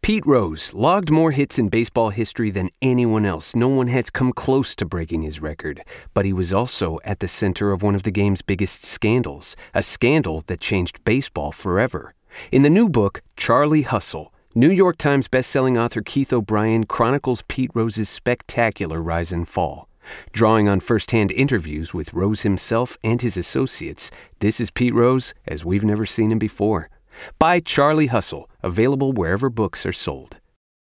Pete Rose logged more hits in baseball history than anyone else. No one has come close to breaking his record. But he was also at the center of one of the game's biggest scandals, a scandal that changed baseball forever. In the new book, Charlie Hustle, New York Times bestselling author Keith O'Brien chronicles Pete Rose's spectacular rise and fall. Drawing on first-hand interviews with Rose himself and his associates, this is Pete Rose as we've never seen him before. Buy Charlie Hustle, available wherever books are sold.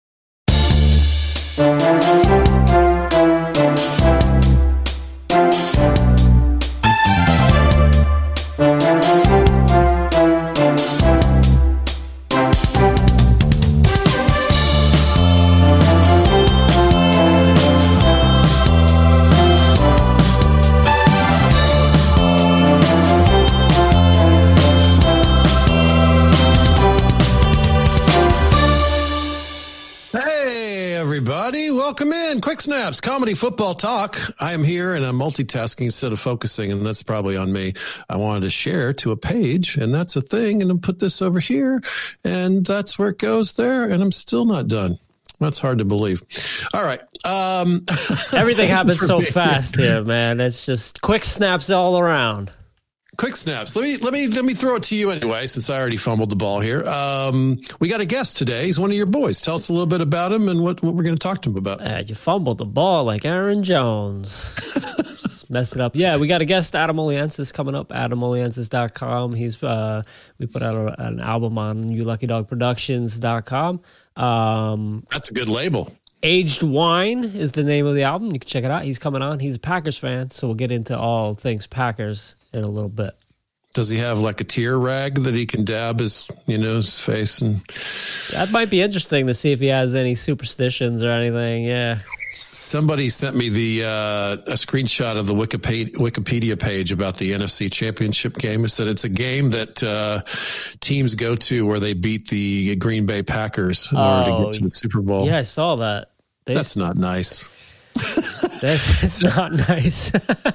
Welcome in. Quick Snaps, comedy football talk. I am here and I'm multitasking instead of focusing, and that's probably on me. I wanted to share to a page, and that's a thing, and then put this over here, and that's where it goes there, and I'm still not done. That's hard to believe. All right. Everything happens so fast here, man. It's just quick snaps all around. Quick snaps. Let me throw it to you anyway, since I already fumbled the ball here. We got a guest today. He's one of your boys. Tell us a little bit about him and what we're going to talk to him about. You fumbled the ball like Aaron Jones. Just messed it up. Yeah, we got a guest, Adam Oliensis, coming up. AdamOliensis.com. He's we put out an album on YouLuckyDogProductions.com. That's a good label. Aged Wine is the name of the album. You can check it out. He's coming on. He's a Packers fan, so we'll get into all things Packers in a little bit. Does he have like a tear rag that he can dab his face? And that might be interesting to see if he has any superstitions or anything. Yeah. Somebody sent me a screenshot of the Wikipedia page about the NFC Championship game. It said it's a game that teams go to where they beat the Green Bay Packers in order to get to the Super Bowl. Yeah, I saw that. That's not nice. That's not nice.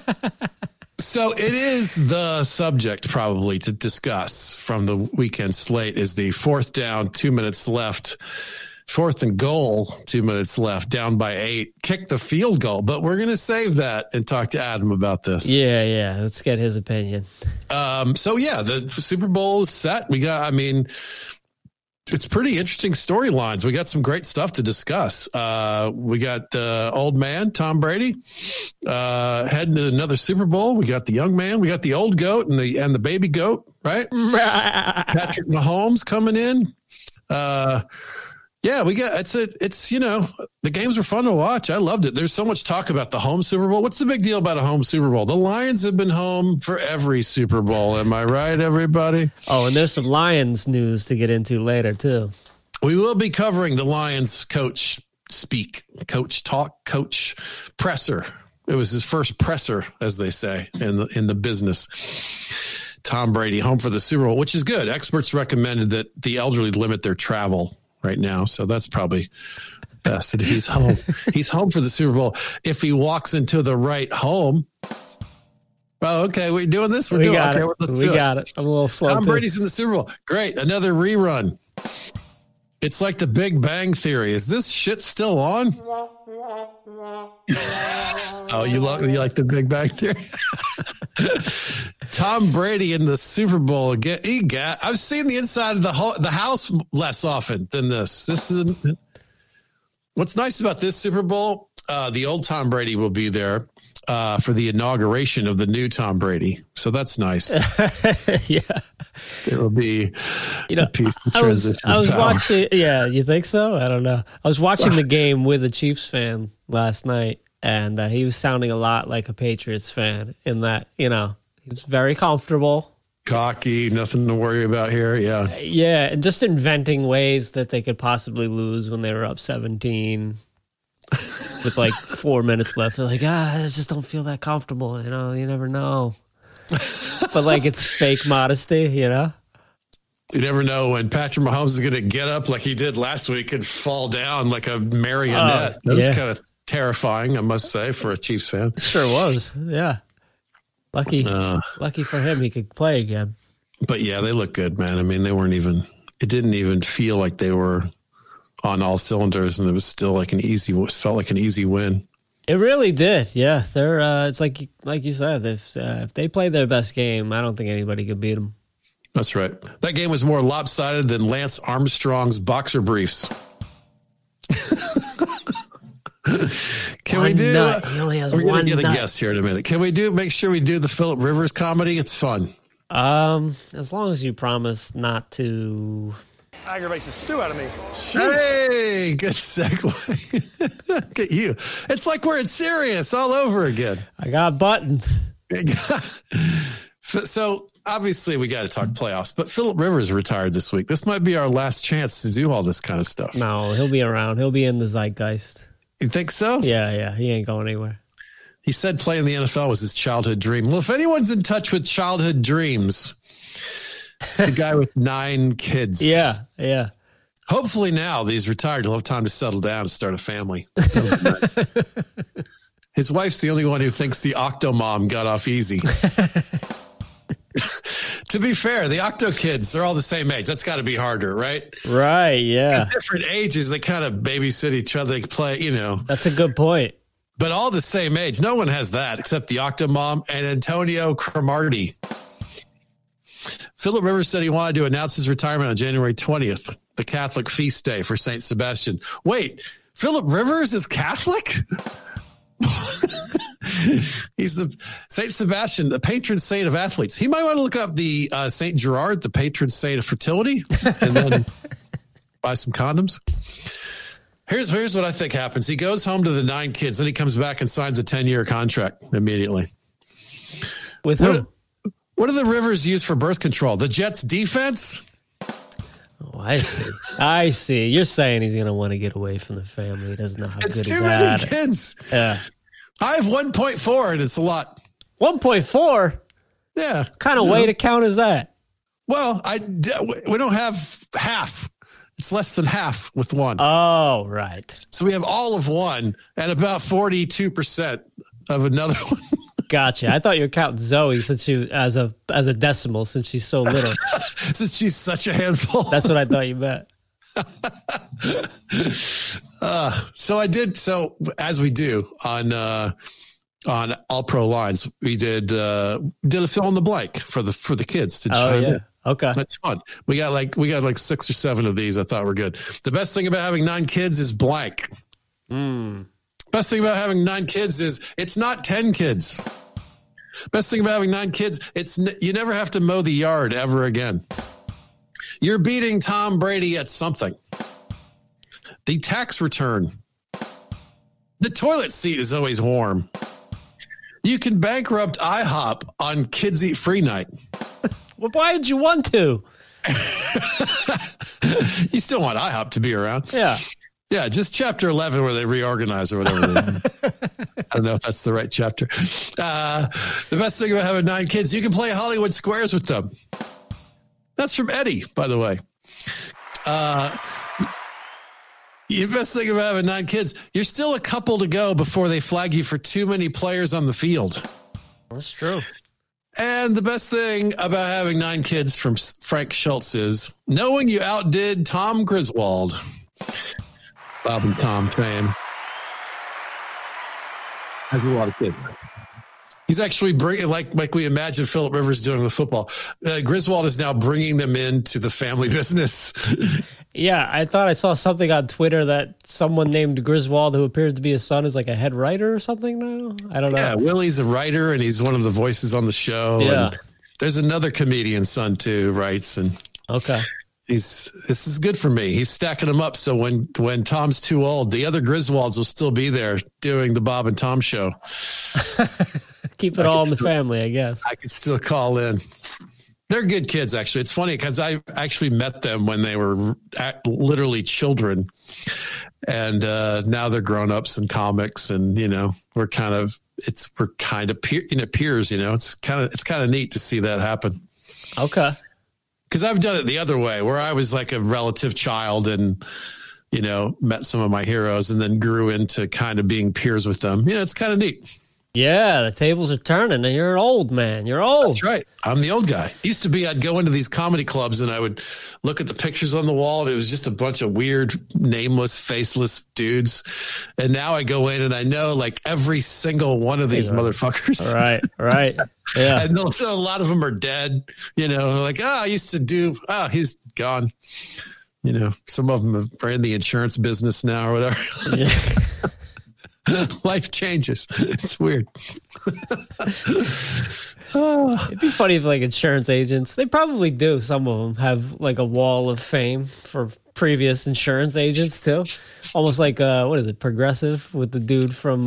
So it is the subject probably to discuss from the weekend slate is the 4th down, 2 minutes left, 4th and goal, 2 minutes left, down by 8, kick the field goal. But we're going to save that and talk to Adam about this. Yeah. Let's get his opinion. The Super Bowl is set. It's pretty interesting storylines. We got some great stuff to discuss. We got the old man, Tom Brady, heading to another Super Bowl. We got the young man. We got the old goat and the baby goat, right? Patrick Mahomes coming in. We got it's the games were fun to watch. I loved it. There's so much talk about the home Super Bowl. What's the big deal about a home Super Bowl? The Lions have been home for every Super Bowl. Am I right, everybody? Oh, and there's some Lions news to get into later too. We will be covering the Lions coach talk, coach presser. It was his first presser, as they say in the business. Tom Brady home for the Super Bowl, which is good. Experts recommended that the elderly limit their travel right now, so that's probably best that he's home. He's home for the Super Bowl. If he walks into the right home, okay, we doing this? We got it. I'm a little slow. Tom Brady's in the Super Bowl. Great, another rerun. It's like the Big Bang Theory. Is this shit still on? You like the Big Bang Theory? Tom Brady in the Super Bowl again. I've seen the inside of the house less often than this. What's nice about this Super Bowl, the old Tom Brady will be there for the inauguration of the new Tom Brady. So that's nice. Yeah. There will be a peaceful transition. I was watching. Yeah, you think so? I don't know. I was watching the game with a Chiefs fan last night, and he was sounding a lot like a Patriots fan in that, he was very comfortable. Cocky, nothing to worry about here. Yeah. Yeah, and just inventing ways that they could possibly lose when they were up 17 with like 4 minutes left. They're like, I just don't feel that comfortable. You never know. But like it's fake modesty, You never know when Patrick Mahomes is going to get up like he did last week and fall down like a marionette. That was kind of terrifying, I must say, for a Chiefs fan. Sure was. Yeah. Lucky for him, he could play again. But yeah, they look good, man. I mean, it didn't even feel like they were on all cylinders, and it was still like felt like an easy win. It really did. Yeah, they're. It's like you said, if they play their best game, I don't think anybody could beat them. That's right. That game was more lopsided than Lance Armstrong's boxer briefs. Can we do? He only has we're one going to get nut. a guest here in a minute. Can we make sure we do the Philip Rivers comedy? It's fun. As long as you promise not to. Aggravates the stew out of me. Hey, good segue. Look at you. It's like we're in Sirius all over again. I got buttons. So obviously we got to talk playoffs, but Philip Rivers retired this week. This might be our last chance to do all this kind of stuff. No, he'll be around. He'll be in the zeitgeist. You think so? Yeah. He ain't going anywhere. He said playing the NFL was his childhood dream. Well, if anyone's in touch with childhood dreams, it's a guy with 9 kids. Yeah. Hopefully now that he's retired, he'll have time to settle down and start a family. Nice. His wife's the only one who thinks the Octomom got off easy. To be fair, the Octo kids, they're all the same age. That's got to be harder, right? Right, yeah. It's different ages. They kind of babysit each other. They play, That's a good point. But all the same age. No one has that except the Octomom and Antonio Cromartie. Philip Rivers said he wanted to announce his retirement on January 20th, the Catholic feast day for St. Sebastian. Wait, Philip Rivers is Catholic? He's the St. Sebastian, the patron saint of athletes. He might want to look up the St. Gerard, the patron saint of fertility, and then buy some condoms. Here's what I think happens. He goes home to the 9 kids, then he comes back and signs a 10-year contract immediately. With who? What do the Rivers use for birth control? The Jets defense? Oh, I see. You're saying he's going to want to get away from the family. He doesn't know how It's good too he's many at. kids. Yeah. I have 1.4, and it's a lot. 1.4? Yeah. What kind of way to count is that? Well, we don't have half. It's less than half with 1. Oh, right. So we have all of 1 and about 42% of another one. Gotcha. I thought you were counting Zoe since you as a decimal since she's so little. Since she's such a handful. That's what I thought you meant. So I did. So as we do on All Pro Lines, we did a fill in the blank for the kids to chime in. Okay. That's fun. We got like 6 or 7 of these. I thought were good. The best thing about having 9 kids is blank. Best thing about having 9 kids is it's not 10 kids. Best thing about having 9 kids, you never have to mow the yard ever again. You're beating Tom Brady at something. The tax return. The toilet seat is always warm. You can bankrupt IHOP on Kids Eat Free Night. Well, why did you want to? You still want IHOP to be around. Yeah. Yeah, just chapter 11 where they reorganize or whatever. I don't know if that's the right chapter. The best thing about having 9 kids, you can play Hollywood Squares with them. That's from Eddie, by the way. The best thing about having 9 kids, you're still a couple to go before they flag you for too many players on the field. That's true. And the best thing about having 9 kids from Frank Schultz is knowing you outdid Tom Griswold. Bob and Tom fame. Has a lot of kids. He's actually bringing, like we imagine Philip Rivers doing with football. Griswold is now bringing them into the family business. Yeah, I thought I saw something on Twitter that someone named Griswold, who appeared to be his son, is like a head writer or something now. I don't know. Yeah, Willie's a writer, and he's one of the voices on the show. Yeah. And there's another comedian's son too, writes, and okay. this is good for me. He's stacking them up, so when Tom's too old, the other Griswolds will still be there doing the Bob and Tom show. Keep it all in the family, I guess. I could still call in. They're good kids, actually. It's funny because I actually met them when they were literally children, and now they're grown-ups in comics, and we're kind of peers. It's kind of neat to see that happen. Okay. Because I've done it the other way, where I was like a relative child and met some of my heroes, and then grew into kind of being peers with them. It's kind of neat. Yeah, the tables are turning. And you're an old man. You're old. That's right. I'm the old guy. Used to be, I'd go into these comedy clubs and I would look at the pictures on the wall. And it was just a bunch of weird, nameless, faceless dudes. And now I go in and I know like every single one of these motherfuckers. Right. Yeah. And also a lot of them are dead. Like, I used to do, he's gone. Some of them are in the insurance business now or whatever. Yeah. Life changes. It's weird. It'd be funny if like insurance agents, they probably do. Some of them have like a wall of fame for previous insurance agents too. Almost like what is it, Progressive with the dude from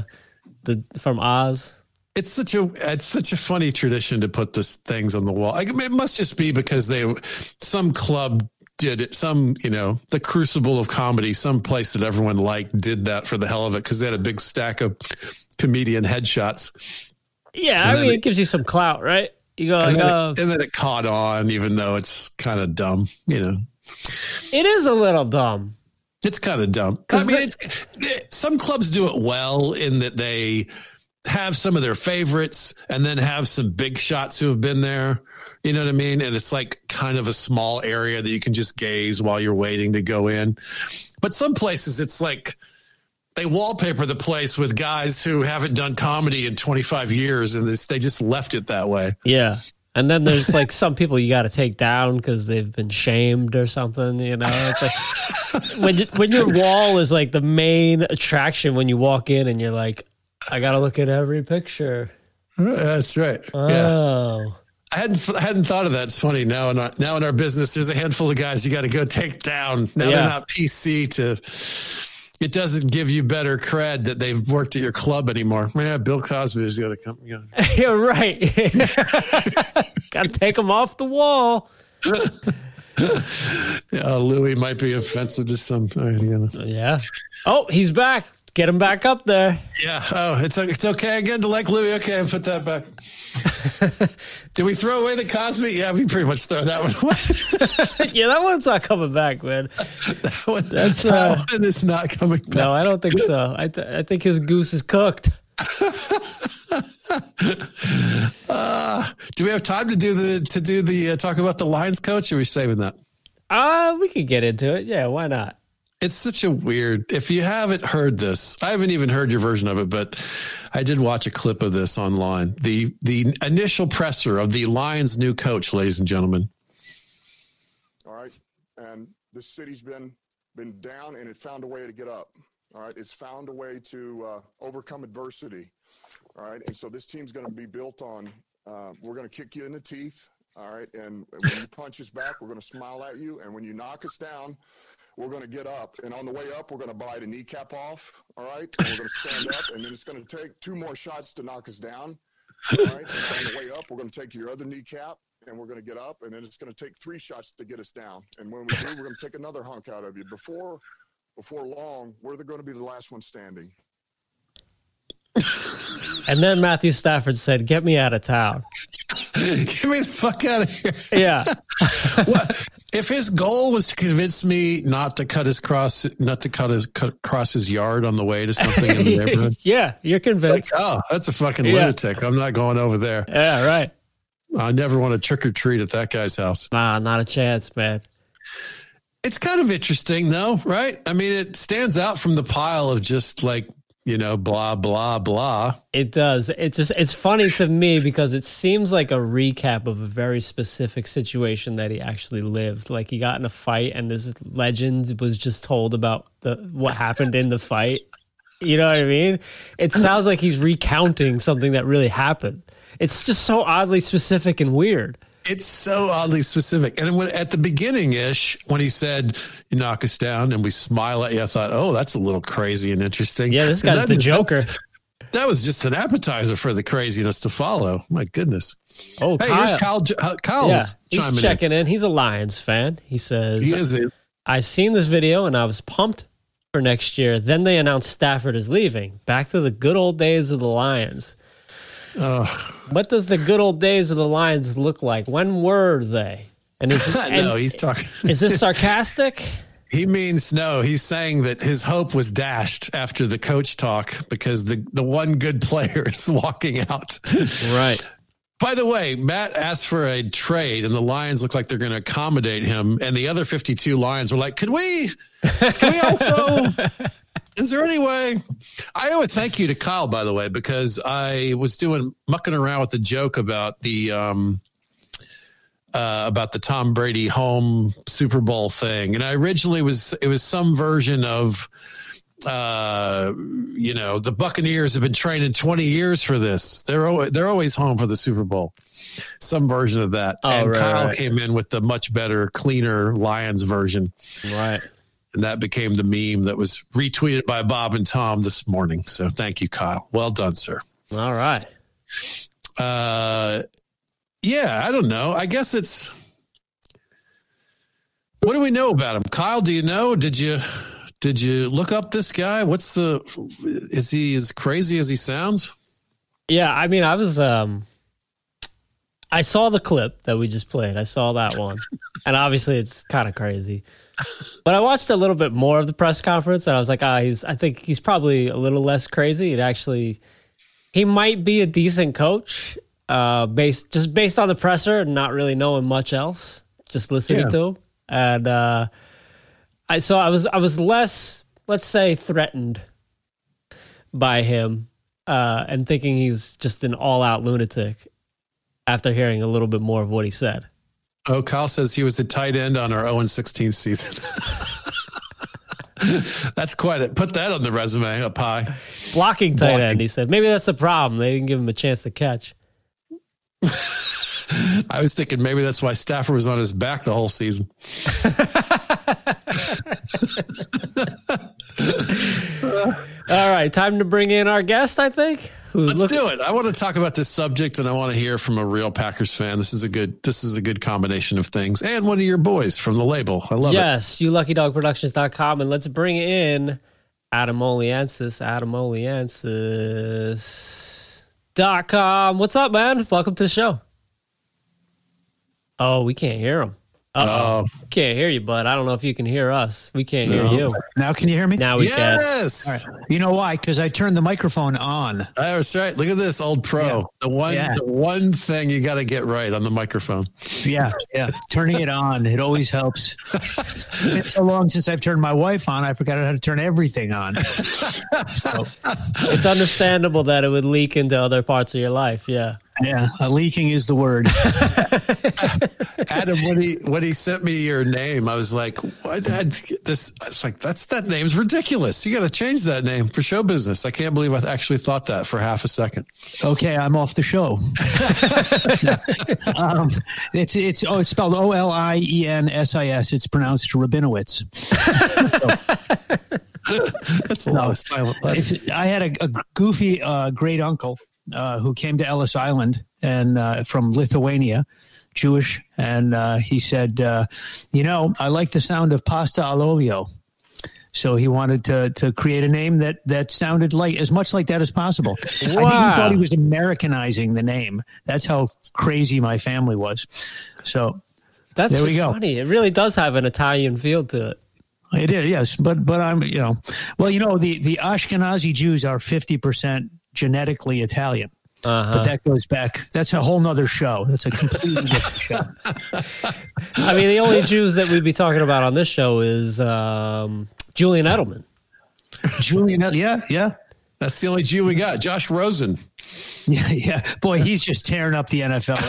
Oz. It's such a funny tradition to put these things on the wall. It must just be because some club did it, the crucible of comedy, some place that everyone liked did that for the hell of it because they had a big stack of comedian headshots. Yeah, it gives you some clout, right? You go like, and then it caught on, even though it's kind of dumb, It is a little dumb. It's kind of dumb. Some clubs do it well in that they have some of their favorites and then have some big shots who have been there. You know what I mean? And it's like kind of a small area that you can just gaze while you're waiting to go in. But some places it's like they wallpaper the place with guys who haven't done comedy in 25 years and they just left it that way. Yeah. And then there's like some people you got to take down because they've been shamed or something. It's like when your wall is like the main attraction when you walk in and you're like, I got to look at every picture. That's right. Oh. Yeah. I hadn't thought of that. It's funny now in our business, there's a handful of guys you got to go take down. Now they're not PC it doesn't give you better cred that they've worked at your club anymore. Yeah, Bill Cosby is going to come. You're right. Got to take them off the wall. Louis might be offensive to some. Yeah. Oh, he's back. Get him back up there. Yeah. Oh, it's okay again to like Louis. Okay, I'll put that back. Did we throw away the Cosby? Yeah, we pretty much throw that one away. Yeah, that one's not coming back, man. That one is not coming back. No, I don't think so. I think his goose is cooked. Do we have time to do the talk about the Lions coach, or are we saving that? We could get into it. Yeah, why not? It's such a weird, if you haven't heard this, I haven't even heard your version of it, but I did watch a clip of this online. The initial presser of the Lions' new coach, ladies and gentlemen. All right. And this city's been down and it found a way to get up. All right. It's found a way to overcome adversity. All right. And so this team's going to be built on, we're going to kick you in the teeth. All right. And when you punch us back, we're going to smile at you. And when you knock us down, we're going to get up. And on the way up, we're going to bite a kneecap off. All right. And we're going to stand up. And then it's going to take 2 more shots to knock us down. All right. And on the way up, we're going to take your other kneecap. And we're going to get up. And then it's going to take 3 shots to get us down. And when we do, we're going to take another hunk out of you. Before long, we're going to be the last one standing. And then Matthew Stafford said, "Get me out of town. Get me the fuck out of here." Yeah. What if his goal was to convince me not to cut across his yard on the way to something in the neighborhood? Yeah, you're convinced. Like, that's a fucking lunatic. I'm not going over there. Yeah, right. I never want to trick or treat at that guy's house. Nah, not a chance, man. It's kind of interesting, though, right? I mean, it stands out from the pile of just like, blah, blah, blah. It does. It's funny to me because it seems like a recap of a very specific situation that he actually lived. Like he got in a fight and this legend was just told about what happened in the fight. You know what I mean? It sounds like he's recounting something that really happened. It's just so oddly specific and weird. It's so oddly specific. And when at the beginning-ish, when he said, "You knock us down and we smile at you," I thought, oh, that's a little crazy and interesting. Yeah, this guy's the Joker. That was just an appetizer for the craziness to follow. My goodness. Oh, hey, Kyle. here's Kyle's yeah, he's checking in. He's a Lions fan. He says, "I've seen this video and I was pumped for next year. Then they announced Stafford is leaving. Back to the good old days of the Lions." What does the good old days of the Lions look like? When were they? And no, he's talking. Is this sarcastic? He means no. He's saying that his hope was dashed after the coach talk because the one good player is walking out. Right. By the way, Matt asked for a trade, and the Lions look like they're going to accommodate him. And the other 52 Lions were like, can we also, is there any way? I owe a thank you to Kyle, by the way, because I was mucking around with the joke about the Tom Brady home Super Bowl thing. And I originally it was some version of, the Buccaneers have been training 20 years for this. They're always home for the Super Bowl. Some version of that. Oh, and right, Kyle came in with the much better, cleaner Lions version. Right. And that became the meme that was retweeted by Bob and Tom this morning. So thank you, Kyle. Well done, sir. All right. Yeah, I don't know. I guess what do we know about him? Kyle, do you know? Did you look up this guy? Is he as crazy as he sounds? Yeah, I mean, I saw the clip that we just played. I saw that one. And obviously it's kind of crazy. But I watched a little bit more of the press conference and I was like, I think he's probably a little less crazy. He might be a decent coach, based on the presser and not really knowing much else, just listening to him. And I was less, let's say, threatened by him and thinking he's just an all-out lunatic after hearing a little bit more of what he said. Oh, Kyle says he was a tight end on our 0-16 season. That's quite it. Put that on the resume up high. Blocking tight end, he said. Maybe that's the problem. They didn't give him a chance to catch. I was thinking maybe that's why Stafford was on his back the whole season. All right, time to bring in our guest, I think. Let's do it. I want to talk about this subject, and I want to hear from a real Packers fan. This is a good combination of things. And one of your boys from the label. I love it. Yes, YouLuckyDogProductions.com. And let's bring in Adam Oliensis. AdamOliensis.com. What's up, man? Welcome to the show. Oh, we can't hear him. Uh-oh. Can't hear you, bud. I don't know if you can hear us. We can't hear you. Now can you hear me? Now we can. Yes. Right. You know why? Because I turned the microphone on. That's right. Look at this, old pro. Yeah. The one thing you got to get right on the microphone. Yeah. Turning it on. It always helps. It's been so long since I've turned my wife on, I forgot how to turn everything on. So. It's understandable that it would leak into other parts of your life. Yeah. Yeah, leaking is the word. Adam, when he sent me your name, I was like, "What?" I was like, "That name's ridiculous. You got to change that name for show business." I can't believe I actually thought that for half a second. Okay, I'm off the show. It's spelled Oliensis. It's pronounced Rabinowitz. That's a lot of silent letters. I had a goofy great uncle. Who came to Ellis Island and from Lithuania, Jewish, and he said, I like the sound of pasta all'olio. So he wanted to create a name that sounded as much like that as possible. Wow. I think he thought he was Americanizing the name. That's how crazy my family was. So that's there we go. Funny. It really does have an Italian feel to it. It is, yes. But I'm, the Ashkenazi Jews are 50% genetically Italian. But that goes back. That's a whole nother show. That's a completely different show. I mean, the only Jews that we'd be talking about on this show is Julian Edelman. Yeah. That's the only Jew we got. Josh Rosen. Yeah. Boy, he's just tearing up the NFL,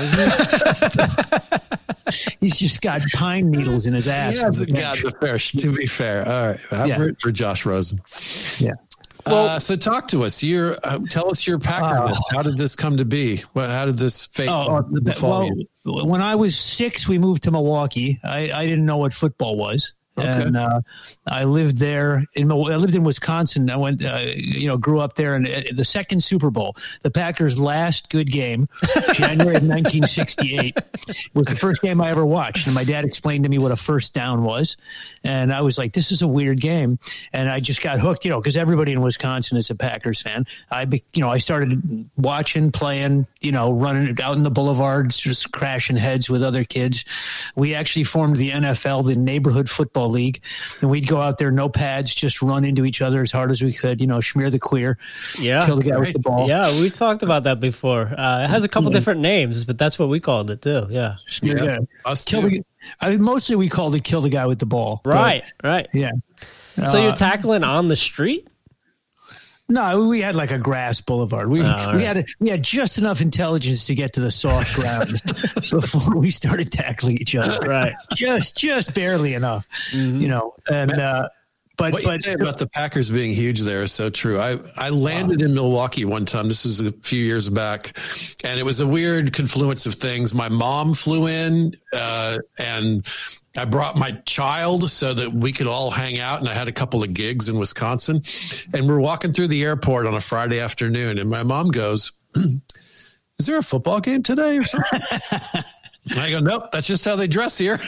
isn't he? He's just got pine needles in his ass. He hasn't gotten the fair. To be fair, all right. I'm rooting for Josh Rosen. Yeah. Well, so talk to us. Tell us your Packerness. How did this come to be? How did this fate befall you? When I was 6, we moved to Milwaukee. I didn't know what football was. Okay. And I lived there. I lived in Wisconsin. I went, grew up there. And the second Super Bowl, the Packers' last good game, January of 1968, was the first game I ever watched. And my dad explained to me what a first down was. And I was like, this is a weird game. And I just got hooked, because everybody in Wisconsin is a Packers fan. I started watching, playing, running out in the boulevards, just crashing heads with other kids. We actually formed the NFL, the Neighborhood Football football league, and we'd go out there, no pads, just run into each other as hard as we could. Smear the queer, kill the guy with the ball. Yeah, we talked about that before. It has a couple different names, but that's what we called it too. Yeah, Us too. Mostly we called it kill the guy with the ball. Right. Yeah. So you're tackling on the street? No, we had like a grass boulevard. We had just enough intelligence to get to the soft ground before we started tackling each other. Right. Just barely enough, and But what you say about the Packers being huge there is so true. I landed in Milwaukee one time. This is a few years back, and it was a weird confluence of things. My mom flew in, and I brought my child so that we could all hang out, and I had a couple of gigs in Wisconsin. And we're walking through the airport on a Friday afternoon, and my mom goes, "Is there a football game today or something?" I go, "Nope, that's just how they dress here."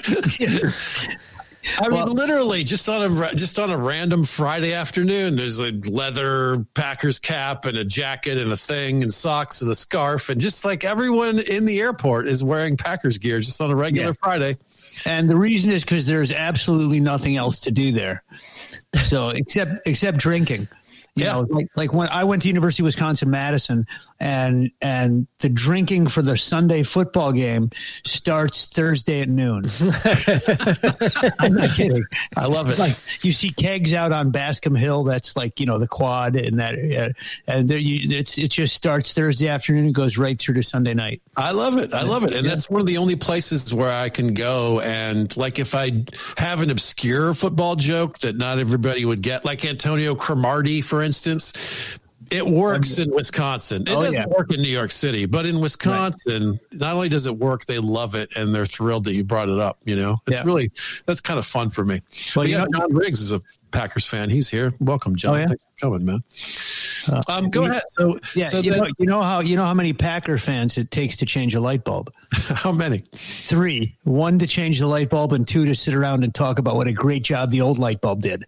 I mean, literally, just on a random Friday afternoon, there's a leather Packers cap and a jacket and a thing and socks and a scarf, and just like everyone in the airport is wearing Packers gear just on a regular Friday. And the reason is because there's absolutely nothing else to do there, so except drinking. You know, like when I went to University of Wisconsin-Madison, and the drinking for the Sunday football game starts Thursday at noon. I'm not kidding. I love it. Like you see kegs out on Bascom Hill. That's like, the quad and that, and there it just starts Thursday afternoon and goes right through to Sunday night. I love it. And that's one of the only places where I can go. And like, if I have an obscure football joke that not everybody would get, like Antonio Cromartie, for instance, it works in Wisconsin. It doesn't work in New York City, but in Wisconsin, not only does it work, they love it, and they're thrilled that you brought it up. It's really, that's kind of fun for me. Well, John Riggs is a Packers fan. He's here. Welcome, John. Thanks for coming, man. Go ahead. So you know how many Packer fans it takes to change a light bulb? How many? 3. 1 to change the light bulb, and 2 to sit around and talk about what a great job the old light bulb did.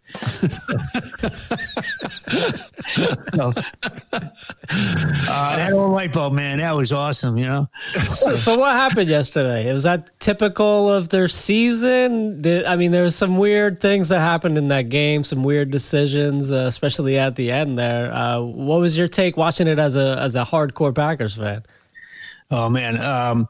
That old light bulb, man, that was awesome. So what happened yesterday? Was that typical of their season? There was some weird things that happened in that game, some weird decisions, especially at the end there. What was your take watching it as a hardcore Packers fan? Oh man.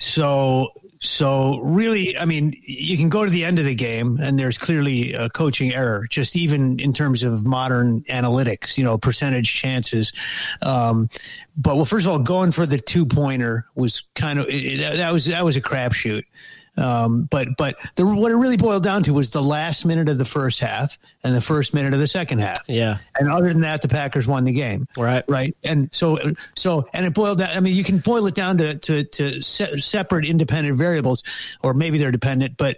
So really, you can go to the end of the game and there's clearly a coaching error, just even in terms of modern analytics, percentage chances. But first of all, going for the 2-pointer was kind of, that was a crapshoot. But what it really boiled down to was the last minute of the first half and the first minute of the second half. Yeah. And other than that, the Packers won the game. Right. And so it boiled down. You can boil it down to separate independent variables, or maybe they're dependent, but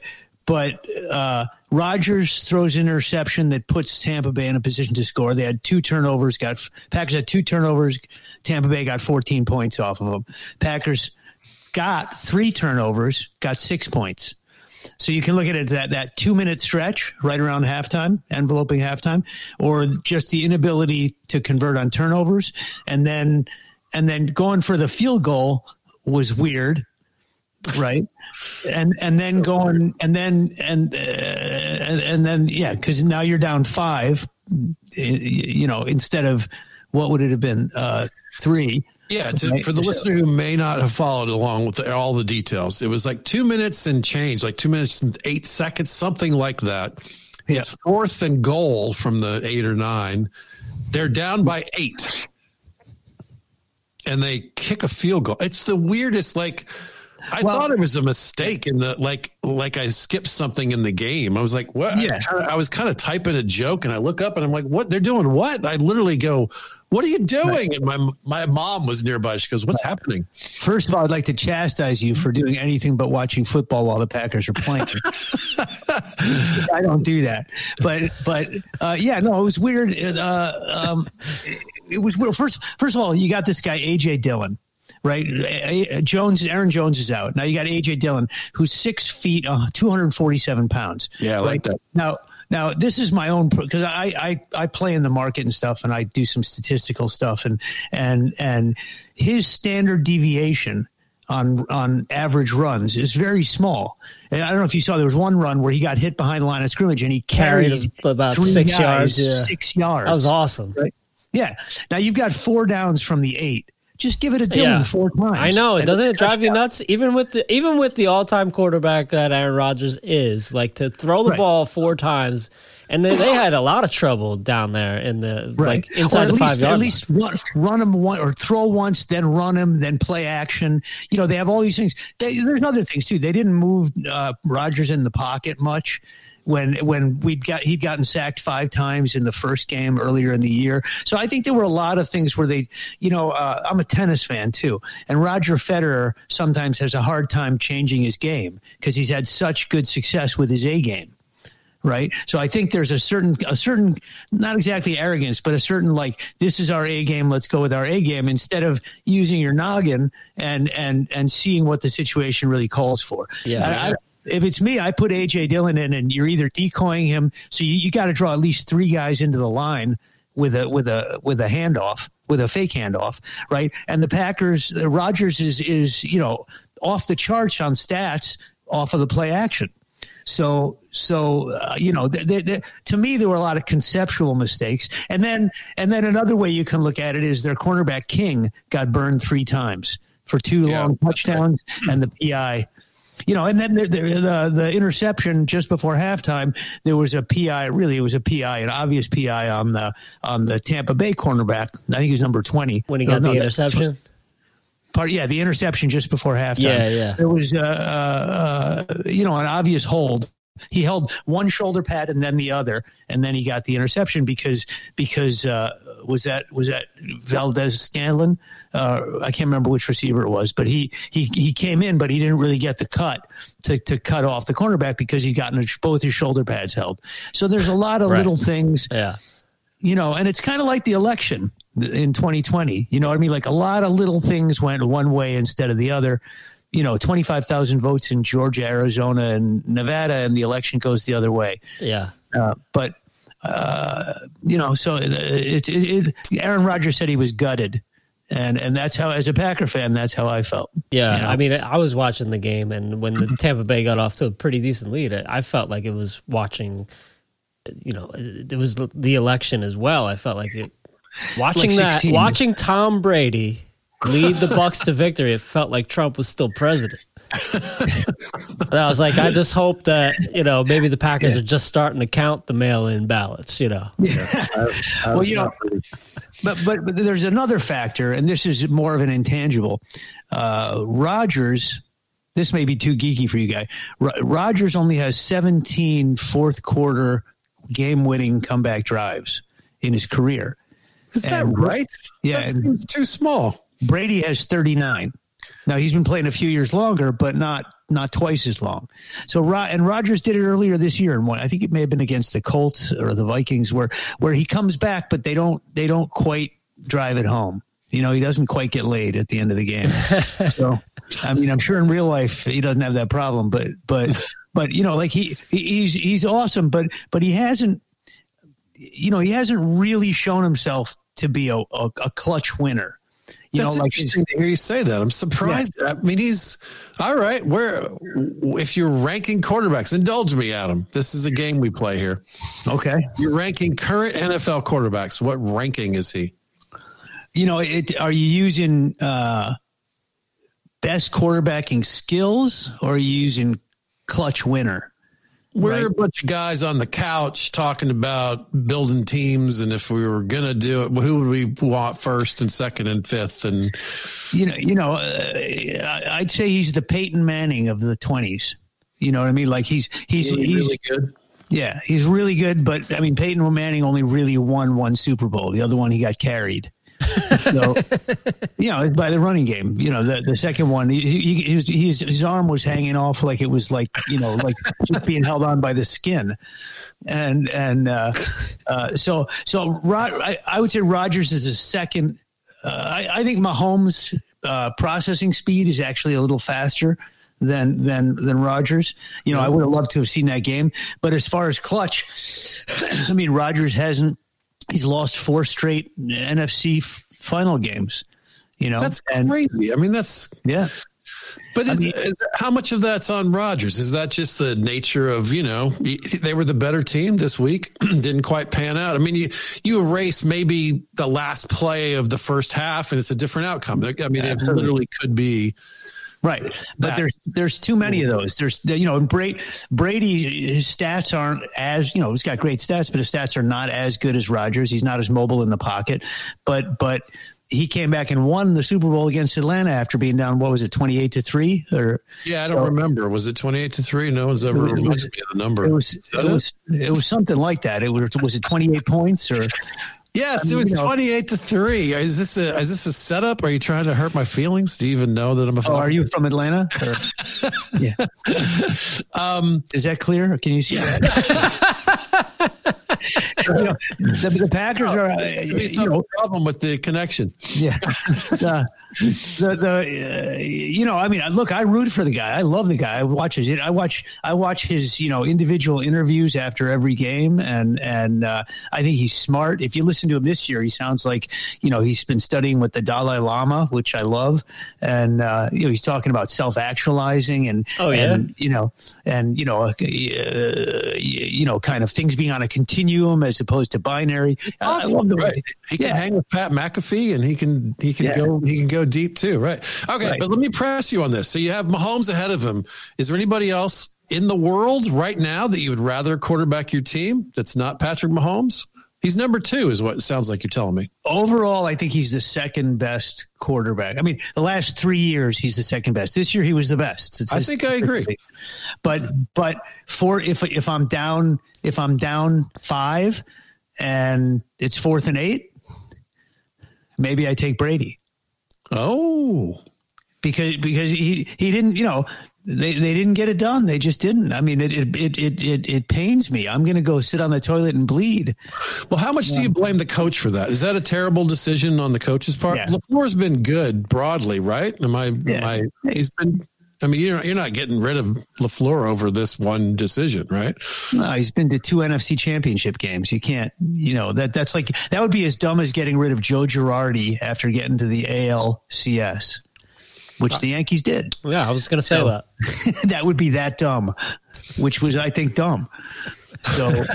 Rodgers throws an interception that puts Tampa Bay in a position to score. They had 2 turnovers, Packers had 2 turnovers. Tampa Bay got 14 points off of them. Packers got 3 turnovers, got 6 points. So you can look at it as that 2-minute stretch right around halftime, enveloping halftime, or just the inability to convert on turnovers. And then going for the field goal was weird. Right. And then going and then because now you're down 5, instead of what would it have been? 3. Yeah, for the listener who may not have followed along with all the details, it was like 2 minutes and change, like 2 minutes and 8 seconds, something like that. Yeah. It's 4th and goal from the 8 or 9. They're down by 8, and they kick a field goal. It's the weirdest. I thought it was a mistake in the like I skipped something in the game. I was like, what? Yeah. I was kind of typing a joke, and I look up and I'm like, what? They're doing what? I literally go, what are you doing? Right. And my mom was nearby. She goes, what's happening? First of all, I'd like to chastise you for doing anything but watching football while the Packers are playing. I don't do that. But it was weird. It was weird. First of all, you got this guy, A.J. Dillon. Right. Aaron Jones is out. Now you got A.J. Dillon, who's 6 feet, 247 pounds. Yeah, I like that. Now this is my own, because I play in the market and stuff, and I do some statistical stuff, and his standard deviation on average runs is very small. And I don't know if you saw, there was one run where he got hit behind the line of scrimmage and he carried about 3 6 yards. guys, Yeah. 6 yards. That was awesome. Right? Yeah. Now you've got 4 downs from the 8. Just give it a Dillon 4 times. I know. And Doesn't it drive you nuts? Even with the all-time quarterback that Aaron Rodgers is, like, to throw the ball 4 times, and they had a lot of trouble down there in the like inside the 5 yard line. At least run him one, or throw once, then run him, then play action. You know, they have all these things. There's other things too. They didn't move Rodgers in the pocket much. When he'd gotten sacked 5 times in the first game earlier in the year. So I think there were a lot of things where they, I'm a tennis fan too. And Roger Federer sometimes has a hard time changing his game because he's had such good success with his A game. Right. So I think there's a certain, not exactly arrogance, but a certain, like, this is our A game. Let's go with our A game, instead of using your noggin and seeing what the situation really calls for. Yeah. If it's me, I put A.J. Dillon in, and you're either decoying him. So you got to draw at least 3 guys into the line with a handoff, with a fake handoff. Right. And the Packers, Rodgers is, off the charts on stats off of the play action. So to me, there were a lot of conceptual mistakes. And then another way you can look at it is their cornerback King got burned 3 times for 2 long touchdowns and the PI. And then the interception just before halftime, there was a PI. Really, it was a PI, an obvious PI on the Tampa Bay cornerback. I think he was number 20 when he got the interception. The interception just before halftime. Yeah. There was an obvious hold. He held one shoulder pad and then the other, and then he got the interception because was that Valdez Scanlon? I can't remember which receiver it was, but he came in, but he didn't really get the cut to cut off the cornerback because he'd gotten both his shoulder pads held. So there's a lot of little things. Yeah. And it's kind of like the election in 2020. You know what I mean? Like, a lot of little things went one way instead of the other. 25,000 votes in Georgia, Arizona, and Nevada, and the election goes the other way. Yeah. So Aaron Rodgers said he was gutted. And that's how, as a Packer fan, that's how I felt. Yeah. I mean, I was watching the game, and when the Tampa Bay got off to a pretty decent lead, I felt like it was watching, it was the election as well. I felt like watching Tom Brady lead the Bucs to victory, it felt like Trump was still president. And I was like, I just hope that, maybe the Packers are just starting to count the mail-in ballots, But there's another factor, and this is more of an intangible. Rodgers, this may be too geeky for you guys. Rodgers only has 17 fourth quarter game-winning comeback drives in his career. Is that right? Yeah. That seems too small. Brady has 39. Now, he's been playing a few years longer, but not twice as long. So, Rodgers did it earlier this year, and I think it may have been against the Colts or the Vikings, where he comes back, but they don't quite drive it home. He doesn't quite get laid at the end of the game. So, I mean, I'm sure in real life he doesn't have that problem, but like he's awesome, but he hasn't really shown himself to be a clutch winner. That's interesting to hear you say that. I'm surprised. Yeah. I mean, he's all right. If you're ranking quarterbacks, indulge me, Adam. This is a game we play here. Okay. You're ranking current NFL quarterbacks. What ranking is he? Are you using best quarterbacking skills, or are you using clutch winner? We're a bunch of guys on the couch talking about building teams, and if we were going to do it, who would we want first and second and fifth? And I'd say he's the Peyton Manning of the 20s. You know what I mean? Like he's really good. Yeah, he's really good. But I mean, Peyton Manning only really won 1 Super Bowl. The other one he got carried. So, by the running game, the second one, his arm was hanging off like it was like just being held on by the skin. And so I would say Rodgers is a second. I think Mahomes' processing speed is actually a little faster than Rodgers. I would have loved to have seen that game. But as far as clutch, I mean, Rodgers hasn't. He's lost 4 straight NFC final games. That's crazy. I mean, But how much of that's on Rodgers? Is that just the nature of, they were the better team this week, didn't quite pan out? I mean, you erase maybe the last play of the first half and it's a different outcome. I mean, it literally could be. Right. But there's too many of those. Brady, his stats aren't as, he's got great stats, but his stats are not as good as Rodgers. He's not as mobile in the pocket, but he came back and won the Super Bowl against Atlanta after being down, 28-3? I don't remember. Was it 28-3? No one's ever reminded me of the number. It was something like that. Was it 28 points or? Yes, it was 28-3. Is this a setup? Are you trying to hurt my feelings? Do you even know that I'm a fan? Oh, are you from Atlanta? Yeah. Is that clear? Or can you see that? The Packers are no problem with the connection. Yeah. Look, I root for the guy. I love the guy. I watch his individual interviews after every game, and I think he's smart. If you listen to him this year, he sounds like he's been studying with the Dalai Lama, which I love, and he's talking about self-actualizing and kind of things being on a continuum as opposed to binary. I love the way he can hang with Pat McAfee, and he can go deep too, right? Okay, right. But let me press you on this. So you have Mahomes ahead of him. Is there anybody else in the world right now that you would rather quarterback your team that's not Patrick Mahomes? He's number 2 is what it sounds like you're telling me. Overall, I think he's the second best quarterback. I mean, the last 3 years, he's the second best. This year, he was the best. I think I agree. But if I'm down 5 and it's 4th and 8, maybe I take Brady. Oh, because he didn't, they didn't get it done. They just didn't. I mean, it pains me. I'm going to go sit on the toilet and bleed. Well, how much do you blame the coach for that? Is that a terrible decision on the coach's part? Yeah. LaFleur's been good broadly, right? He's been. I mean, you're not getting rid of LaFleur over this one decision, right? No, he's been to 2 NFC championship games. You can't, that's like, that would be as dumb as getting rid of Joe Girardi after getting to the ALCS, which the Yankees did. Yeah, I was going to say that. That would be that dumb, which was, I think, dumb. So,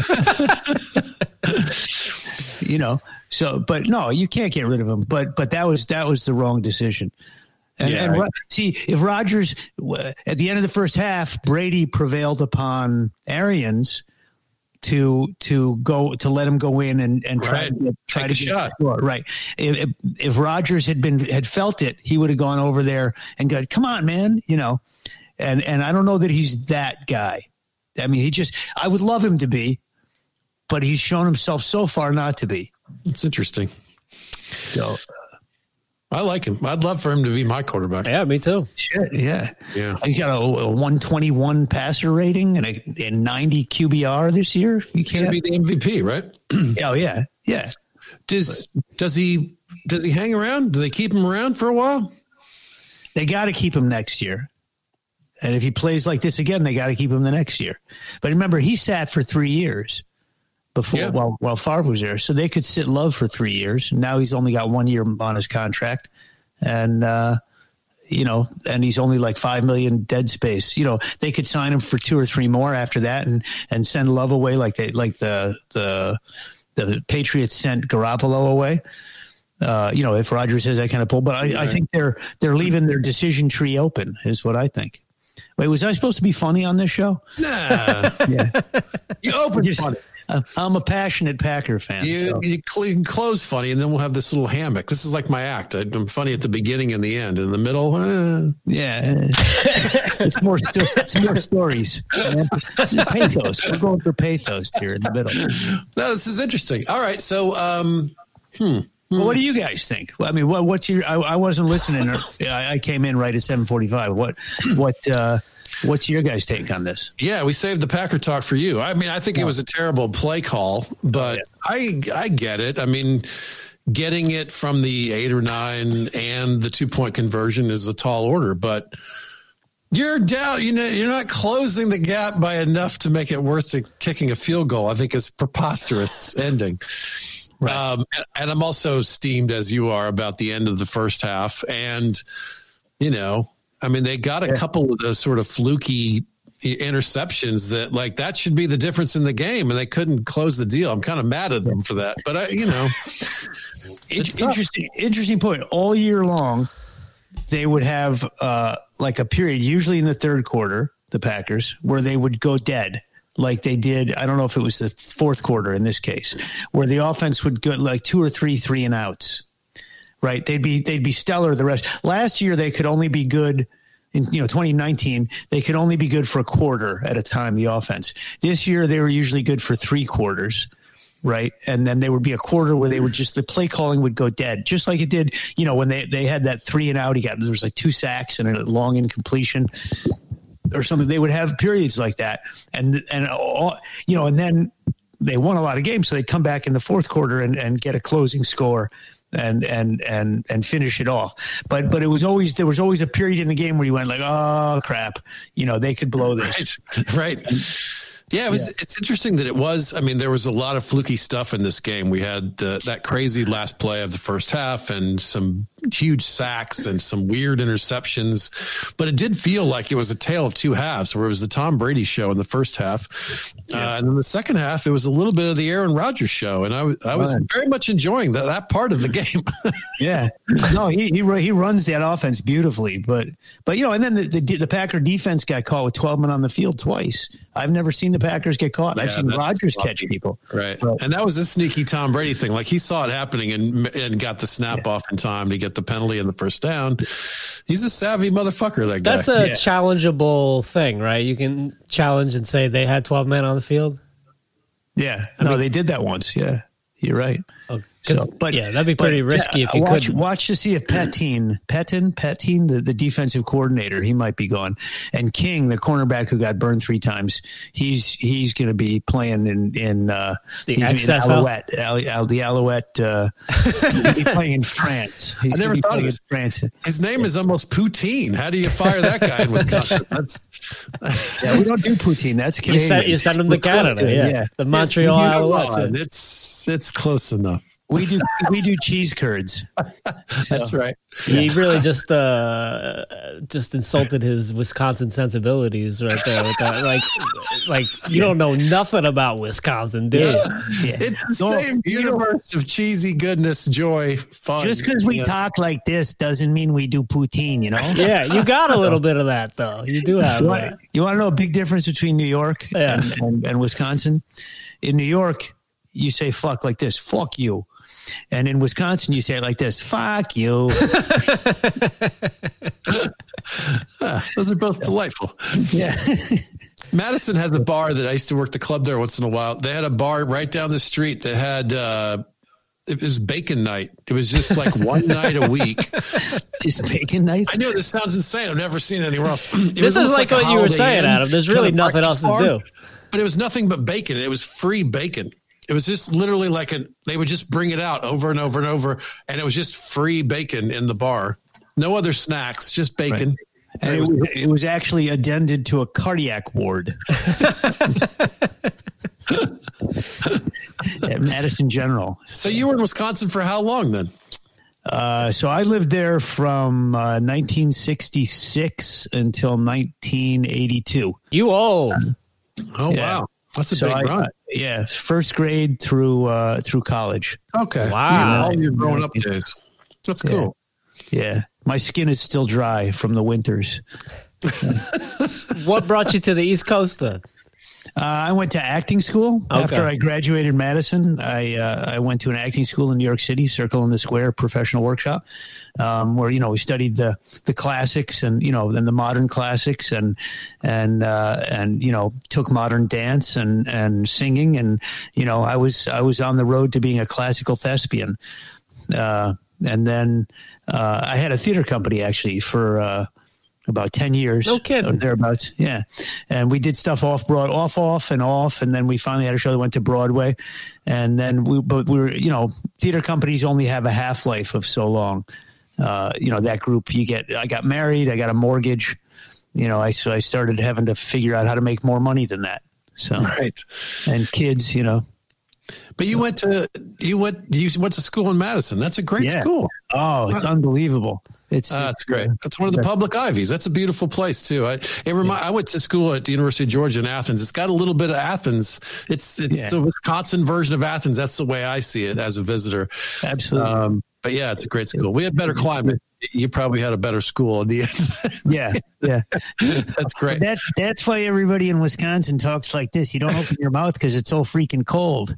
but no, you can't get rid of him. But that was the wrong decision. And see, if Rodgers, at the end of the first half, Brady prevailed upon Arians to let him go in and try to get a shot. Right. If Rodgers had felt it, he would have gone over there and gone, "Come on, man," And I don't know that he's that guy. I mean, I would love him to be, but he's shown himself so far not to be. It's interesting. So. I like him. I'd love for him to be my quarterback. Yeah, me too. Shit, yeah. He's got a 121 passer rating and a 90 QBR this year. You can't be the MVP, right? Oh yeah, yeah. Does he hang around? Do they keep him around for a while? They got to keep him next year, and if he plays like this again, they got to keep him the next year. But remember, he sat for 3 years. While Favre was there, so they could sit Love for 3 years. Now he's only got 1 year on his contract, and and he's only like $5 million dead space. They could sign him for 2 or 3 more after that, and send Love away like the Patriots sent Garoppolo away. If Rodgers has that kind of pull, but I think they're leaving their decision tree open, is what I think. Wait, was I supposed to be funny on this show? Nah, yeah, you opened funny. I'm a passionate Packer fan. You close funny, and then we'll have this little hammock. This is like my act. I'm funny at the beginning and the end. In the middle, yeah, it's more stories. Pathos. We're going for pathos here in the middle. No, this is interesting. All right, so Well, what do you guys think? I mean, what's your? I wasn't listening. I came in right at 7:45. What's your guys' take on this? Yeah, we saved the Packer talk for you. I mean, I think it was a terrible play call, but I get it. I mean, getting it from the 8 or 9 and the 2-point conversion is a tall order, but you're down. You're not closing the gap by enough to make it worth kicking a field goal. I think it's preposterous ending. Right. And I'm also steamed as you are about the end of the first half, and I mean, they got a couple of those sort of fluky interceptions that should be the difference in the game, and they couldn't close the deal. I'm kind of mad at them for that, but interesting point. All year long, they would have like a period, usually in the third quarter, the Packers, where they would go dead. Like they did, I don't know if it was the fourth quarter in this case, where the offense would go like 2 or 3 3-and-outs. Right? They'd be stellar the rest. Last year they could only be good in 2019. They could only be good for a quarter at a time. The offense this year they were usually good for 3 quarters. Right. And then there would be a quarter where they would the play calling would go dead, just like it did, when they had that 3-and-out. There was like 2 sacks and a long incompletion or something. They would have periods like that. And then they won a lot of games. So they'd come back in the fourth quarter and get a closing score and finish it off. But there was always a period in the game where you went like, oh crap, they could blow this. Right. Yeah, it's interesting that it was. I mean, there was a lot of fluky stuff in this game. We had that crazy last play of the first half and some huge sacks and some weird interceptions. But it did feel like it was a tale of 2 halves, where it was the Tom Brady show in the first half. And then the second half, it was a little bit of the Aaron Rodgers show. And I was very much enjoying that part of the game. Yeah. No, he runs that offense beautifully. But and then the Packer defense got caught with 12 men on the field twice. I've never seen the Packers get caught. I've seen Rodgers catch people. Right. And that was a sneaky Tom Brady thing. Like he saw it happening and got the snap off in time to get the penalty and the first down. He's a savvy motherfucker, that guy. That's a challengeable thing, right? You can challenge and say they had 12 men on the field. Yeah. They did that once. Yeah. You're right. That'd be pretty risky if you could watch to see if Pettine, the defensive coordinator, he might be gone, and King, the cornerback who got burned 3 times, he's going to be playing in the XFL, the Alouette. He'll be playing in France. I never thought of it. France. His name is almost Poutine. How do you fire that guy in Wisconsin? We don't do Poutine. That's Canadian. You send him to Canada. The Montreal Alouettes. It's close enough. We do cheese curds. That's right. He really just insulted his Wisconsin sensibilities right there with that. Like you don't know nothing about Wisconsin, do you? Yeah. It's the same universe of cheesy goodness, joy, fun. Just because we talk like this doesn't mean we do poutine, Yeah, you got a little bit of that though. You do have that. You want to know a big difference between New York and Wisconsin? In New York, you say fuck like this, fuck you. And in Wisconsin, you say it like this, fuck you. Those are both delightful. Yeah. Madison has a bar that I used to work the club there once in a while. They had a bar right down the street that had, it was bacon night. It was just like one night a week. Just bacon night? I know this sounds insane. I've never seen it anywhere else. This is like what you were saying, Adam. There's really nothing else to do. But it was nothing but bacon. It was free bacon. It was just literally they would just bring it out over and over and over. And it was just free bacon in the bar. No other snacks, just bacon. Right. And it was actually addended to a cardiac ward at Madison General. So you were in Wisconsin for how long then? So I lived there from 1966 until 1982. You old. Oh, yeah. Wow. That's a big run. First grade through college. Okay. Wow. All your growing up days. That's cool. Yeah. My skin is still dry from the winters. What brought you to the East Coast then? I went to acting school. Okay. After I graduated Madison, I went to an acting school in New York City, Circle in the Square Professional Workshop, where we studied the classics and then the modern classics and took modern dance and singing and I was on the road to being a classical thespian, and then I had a theater company actually for about 10 years. No kidding. Thereabouts. Yeah. And we did stuff off, and off. And then we finally had a show that went to Broadway. And then we were, theater companies only have a half-life of so long. That group I got married, I got a mortgage, so I started having to figure out how to make more money than that. So, right. And kids, But you went to school in Madison. That's a great school. Oh, it's unbelievable. That's great. That's one of the public Ivies. That's a beautiful place too. I went to school at the University of Georgia in Athens. It's got a little bit of Athens. It's the Wisconsin version of Athens. That's the way I see it as a visitor. Absolutely. But yeah, it's a great school. We have better climate. You probably had a better school in the end. Yeah. That's great. That's why everybody in Wisconsin talks like this. You don't open your mouth because it's so freaking cold.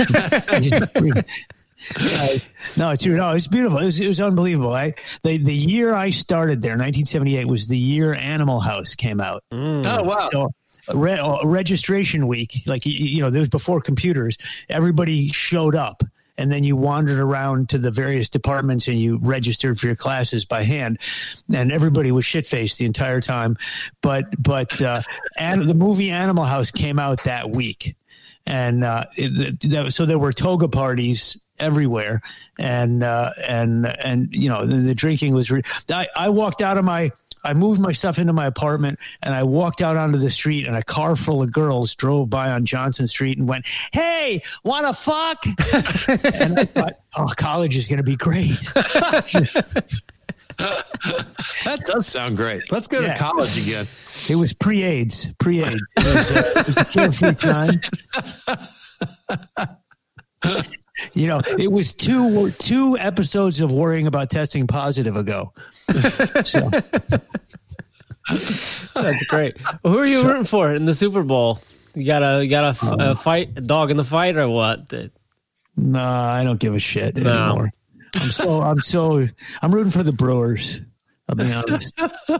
No, it's true. No, it's beautiful. It was unbelievable. The year I started there, 1978, was the year Animal House came out. Oh, wow. So, registration week, like, there was before computers, everybody showed up. And then you wandered around to the various departments and you registered for your classes by hand, and everybody was shit-faced the entire time. But and the movie Animal House came out that week, and so there were toga parties everywhere, and the drinking was. I walked out of I moved my stuff into my apartment, and I walked out onto the street, and a car full of girls drove by on Johnson Street and went, "Hey, wanna fuck?" And I thought, oh, college is going to be great. That does sound great. Let's go to college again. It was pre-AIDS. It was a carefree time. It was two episodes of worrying about testing positive ago. So. That's great. Who are you rooting for in the Super Bowl? You got a fight, a dog in the fight, or what? No, I don't give a shit anymore. I'm rooting for the Brewers. I'll be honest.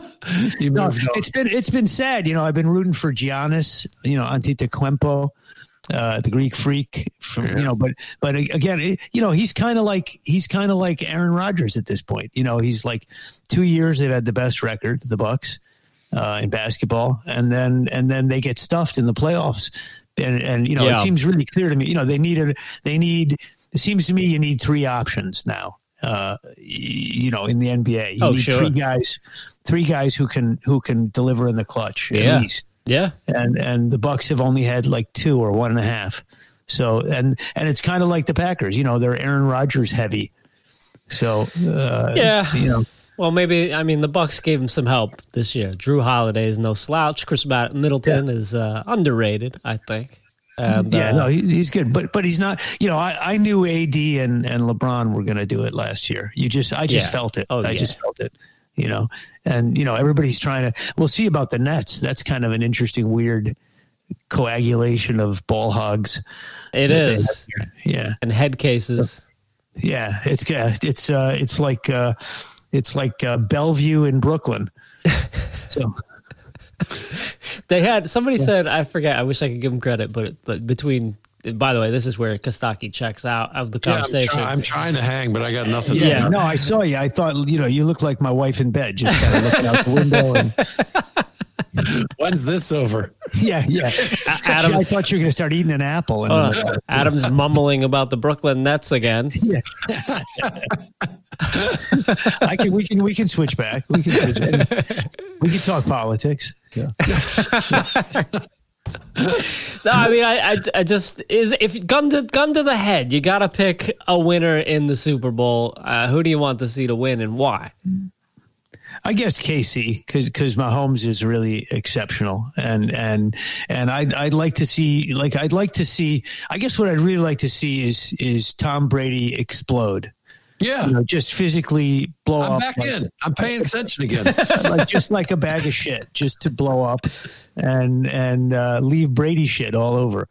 It's been sad. I've been rooting for Giannis, Antetokounmpo. The Greek freak, but again, he's kind of like Aaron Rodgers at this point. He's like 2 years they've had the best record, the Bucks, in basketball, and then they get stuffed in the playoffs, and it seems really clear to me. It seems to me you need three options now. In the NBA, you need three guys who can deliver in the clutch at least. Yeah. And the Bucks have only had like 2 or 1.5. So, and it's kind of like the Packers, they're Aaron Rodgers heavy. So, well, maybe, the Bucks gave him some help this year. Drew Holiday is no slouch. Chris Middleton is underrated, I think. And, he's good, but he's not. I knew AD and LeBron were going to do it last year. I just felt it. I just felt it. Everybody's trying to. We'll see about the Nets. That's kind of an interesting, weird coagulation of ball hogs. It is, and head cases. Yeah, it's like Bellevue in Brooklyn. So. They had somebody said, I forget, I wish I could give him credit, but between, by the way, this is where Kostaki checks out of the conversation. I'm trying to hang, but I got nothing. Yeah, no, I saw you. I thought, you look like my wife in bed, just kind of looking out the window. And when's this over? Yeah. Adam, I thought you were going to start eating an apple. Adam's mumbling about the Brooklyn Nets again. Yeah. We can switch back. We can talk politics. Yeah. No, I just if gun to the head, you got to pick a winner in the Super Bowl. Who do you want to see to win and why? I guess KC, because Mahomes is really exceptional, and I'd like to see, I guess what I'd really like to see is Tom Brady explode. Yeah, just physically blow up. I'm back in. I'm paying attention again. just like a bag of shit, just to blow up and leave Brady shit all over.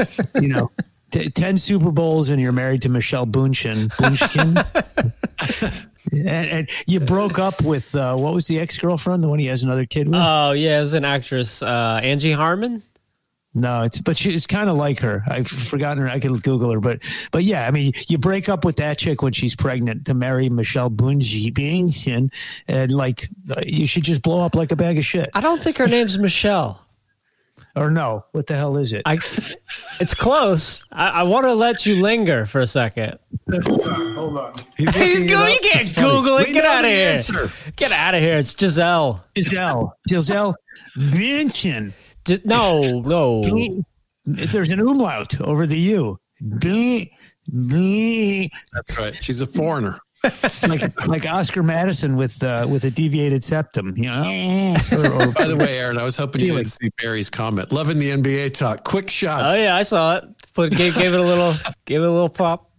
10 Super Bowls and you're married to Michelle Bunchkin. And you broke up with, what was the ex-girlfriend, the one he has another kid with? Oh, yeah, it's an actress, Angie Harmon. No, it's kind of like her. I've forgotten her. I could Google her, but yeah, you break up with that chick when she's pregnant to marry Michelle Bunchkin, and you should just blow up like a bag of shit. I don't think her name's Michelle. Or no, what the hell is it? It's close. I want to let you linger for a second. Hold on. He's going. You can't Google it. Get out of here. Answer. Get out of here. It's Giselle Bündchen. No. There's an umlaut over the U. Bleh, bleh. That's right. She's a foreigner. It's like Oscar Madison with a deviated septum, you know. By the way, Aaron, I was hoping you would see Barry's comment. Loving the NBA talk. Quick shots. Oh yeah, I saw it. Gave it a little pop.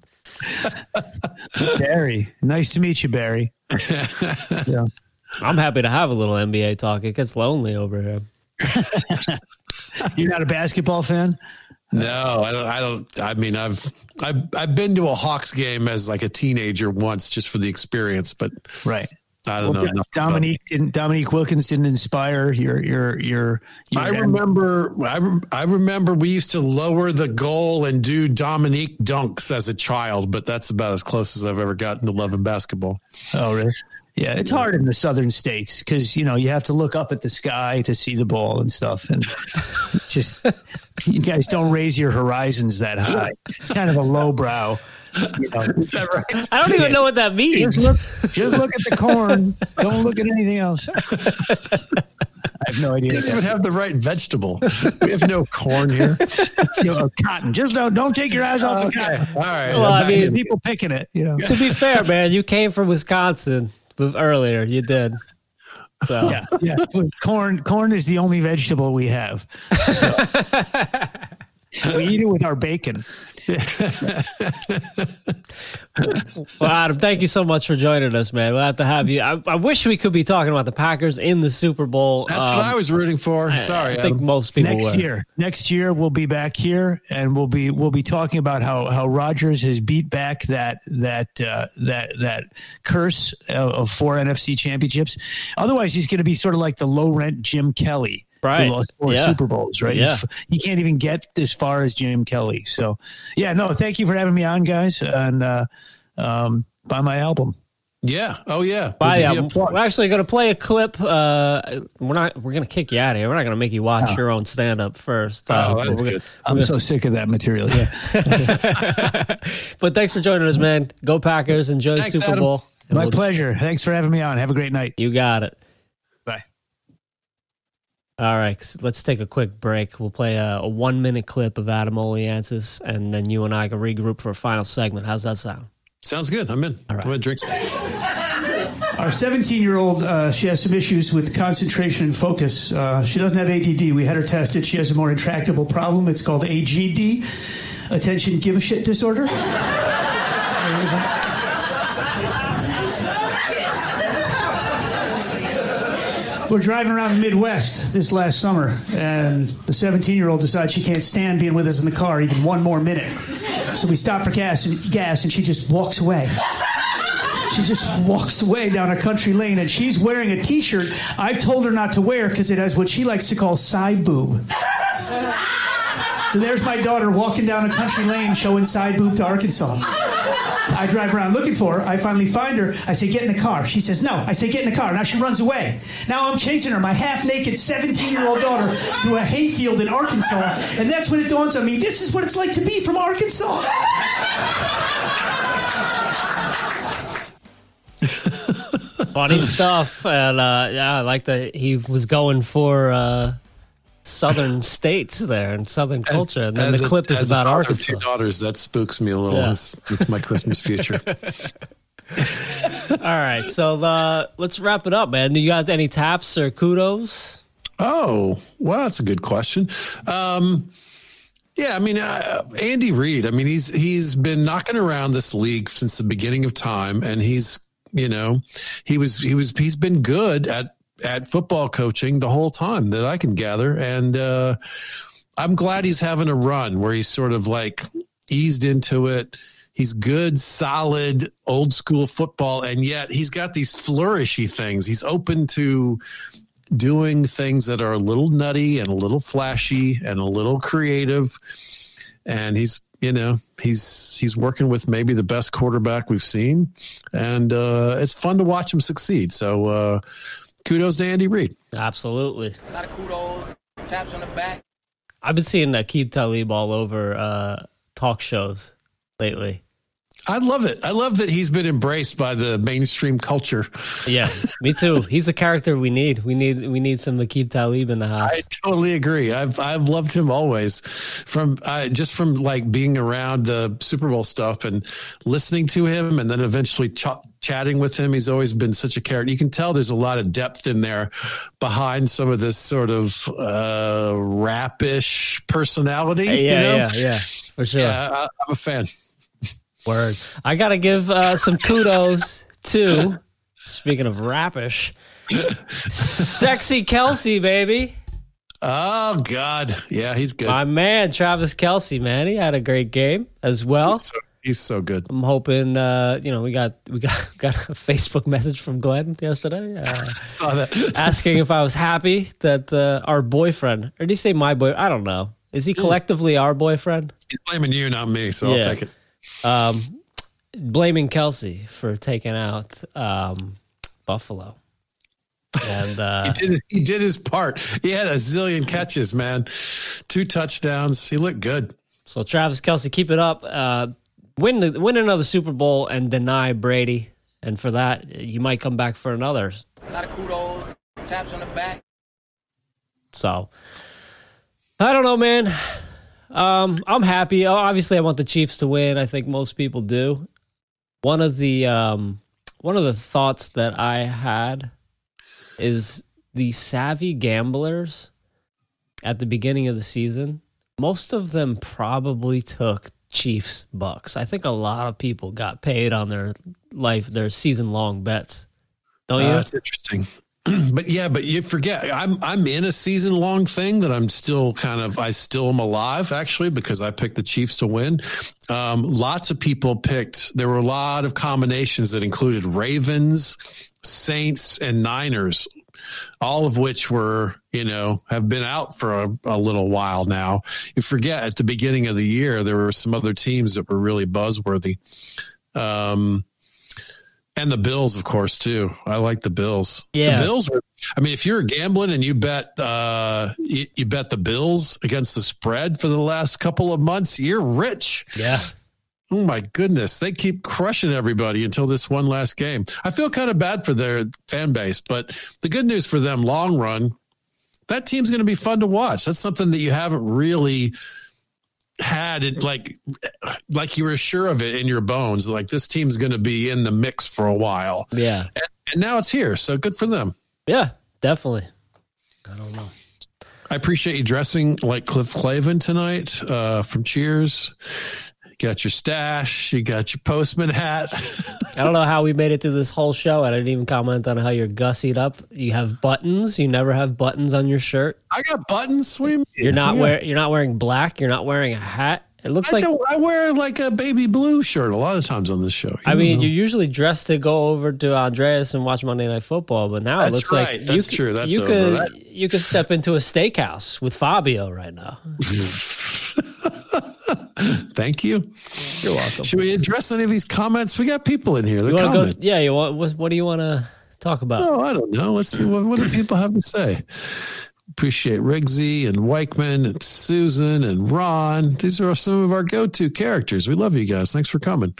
Barry, nice to meet you, Barry. Yeah. I'm happy to have a little NBA talk. It gets lonely over here. You're not a basketball fan? No, I don't. I mean, I've been to a Hawks game as like a teenager once, just for the experience. But right, I don't know. Dominique Wilkins didn't inspire your I remember we used to lower the goal and do Dominique dunks as a child, but that's about as close as I've ever gotten to loving basketball. Oh, really? Yeah, it's hard in the southern states because, you know, you have to look up at the sky to see the ball and stuff. And just, you guys don't raise your horizons that high. It's kind of a lowbrow. You know. Is that right? I don't even know what that means. Just look at the corn. Don't look at anything else. I have no idea. You don't even have the right vegetable. We have no corn here. You know, cotton. Just don't take your eyes off the cotton. All right. Well, I mean, people picking it. You know. To be fair, man, you came from Wisconsin earlier. You did. So. Yeah. Corn is the only vegetable we have. So. We eat it with our bacon. Well, Adam, thank you so much for joining us, man. We'll have to have you. I wish we could be talking about the Packers in the Super Bowl. That's what I was rooting for. Sorry, I think most people Next year we'll be back here and we'll be talking about how Rodgers has beat back that curse of 4 NFC championships. Otherwise, he's going to be sort of like the low rent Jim Kelly. Right. Who lost 4 Super Bowls, right? Yeah. He can't even get as far as Jim Kelly. So, thank you for having me on, guys, and buy my album. Yeah. Oh, yeah. We're actually going to play a clip. We're going to kick you out of here. We're not going to make you watch your own stand-up first. That's good. I'm so sick of that material. Yeah. But thanks for joining us, man. Go Packers. Enjoy the Super Bowl. My pleasure. Thanks for having me on. Have a great night. You got it. Bye. All right, let's take a quick break. We'll play a 1-minute clip of Adam Oliantis, and then you and I can regroup for a final segment. How's that sound? Sounds good. I'm in. All right. I'm going to drink some. Our 17-year-old, she has some issues with concentration and focus. She doesn't have ADD. We had her tested. She has a more intractable problem. It's called AGD, attention give a shit disorder. We're driving around the Midwest this last summer, and the 17-year-old decides she can't stand being with us in the car even one more minute. So we stop for gas, and she just walks away. She just walks away down a country lane, and she's wearing a T-shirt I've told her not to wear because it has what she likes to call side boob. So there's my daughter walking down a country lane showing side boob to Arkansas. I drive around looking for her. I finally find her. I say, get in the car. She says, no. I say, get in the car. Now she runs away. Now I'm chasing her, my half-naked 17-year-old daughter, through a hayfield in Arkansas. And that's when it dawns on me, this is what it's like to be from Arkansas. Funny stuff. And I like that he was going for southern states there and southern culture. And then the clip is about Arkansas. 2 daughters, that spooks me a little. Yeah. That's my Christmas future. All right. So let's wrap it up, man. You got any taps or kudos? Oh, well, that's a good question. Yeah, I mean, Andy Reid, I mean, he's been knocking around this league since the beginning of time. And he's been good at football coaching the whole time that I can gather. And I'm glad he's having a run where he's sort of like eased into it. He's good, solid, old school football. And yet he's got these flourishy things. He's open to doing things that are a little nutty and a little flashy and a little creative. And he's working with maybe the best quarterback we've seen. And it's fun to watch him succeed. So, kudos to Andy Reid. Absolutely. A lot of kudos, taps on the back. I've been seeing Aqib Talib all over talk shows lately. I love it. I love that he's been embraced by the mainstream culture. Yeah, me too. He's a character we need. We need some Aqib Talib in the house. I totally agree. I've loved him always, from like being around the Super Bowl stuff and listening to him, and then eventually chatting with him. He's always been such a character. You can tell there's a lot of depth in there behind some of this sort of rap-ish personality. Yeah, for sure. Yeah, I'm a fan. Word. I got to give some kudos to, speaking of rappish, Sexy Kelce, baby. Oh, God. Yeah, he's good. My man, Travis Kelce, man. He had a great game as well. He's so good. I'm hoping, we got a Facebook message from Glenn yesterday. I saw that. Asking if I was happy that our boyfriend, or did he say my boy? I don't know. Is he collectively our boyfriend? He's blaming you, not me, so I'll take it. Blaming Kelce for taking out Buffalo. And he did his part. He had a zillion catches, man. 2 touchdowns. He looked good. So Travis Kelce, keep it up. Win another Super Bowl and deny Brady. And for that, you might come back for another. A lot of kudos, taps on the back. So I don't know, man. I'm happy. Obviously, I want the Chiefs to win. I think most people do. One of the thoughts that I had is the savvy gamblers at the beginning of the season. Most of them probably took Chiefs Bucks. I think a lot of people got paid on their season long bets. Don't you? That's interesting. But you forget I'm in a season long thing that I'm still I still am alive, actually, because I picked the Chiefs to win. Lots of people there were a lot of combinations that included Ravens, Saints, and Niners, all of which were, have been out for a little while now. You forget at the beginning of the year, there were some other teams that were really buzzworthy. And the Bills, of course, too. I like the Bills. Yeah. The Bills were, if you're gambling and you bet you bet the Bills against the spread for the last couple of months, you're rich. Yeah. Oh, my goodness. They keep crushing everybody until this one last game. I feel kind of bad for their fan base, but the good news for them long run, that team's going to be fun to watch. That's something that you haven't really had it like you were sure of it in your bones. Like, this team's going to be in the mix for a while. Yeah. And now it's here. So good for them. Yeah, definitely. I don't know. I appreciate you dressing like Cliff Clavin tonight from Cheers. You got your stash. You got your postman hat. I don't know how we made it through this whole show. I didn't even comment on how you're gussied up. You have buttons. You never have buttons on your shirt. I got buttons. What do you mean? You're not wearing black. You're not wearing a hat. It looks like I wear like a baby blue shirt a lot of times on this show. I mean, you're usually dressed to go over to Andreas and watch Monday Night Football, but now it looks like that's true. That's you could step into a steakhouse with Fabio right now. Thank you. You're welcome. Should we address any of these comments? We got people in here. They're commenting. You want? What do you want to talk about? Oh, I don't know. Let's see. What do people have to say? Appreciate Riggsy and Weichman and Susan and Ron. These are some of our go-to characters. We love you guys. Thanks for coming.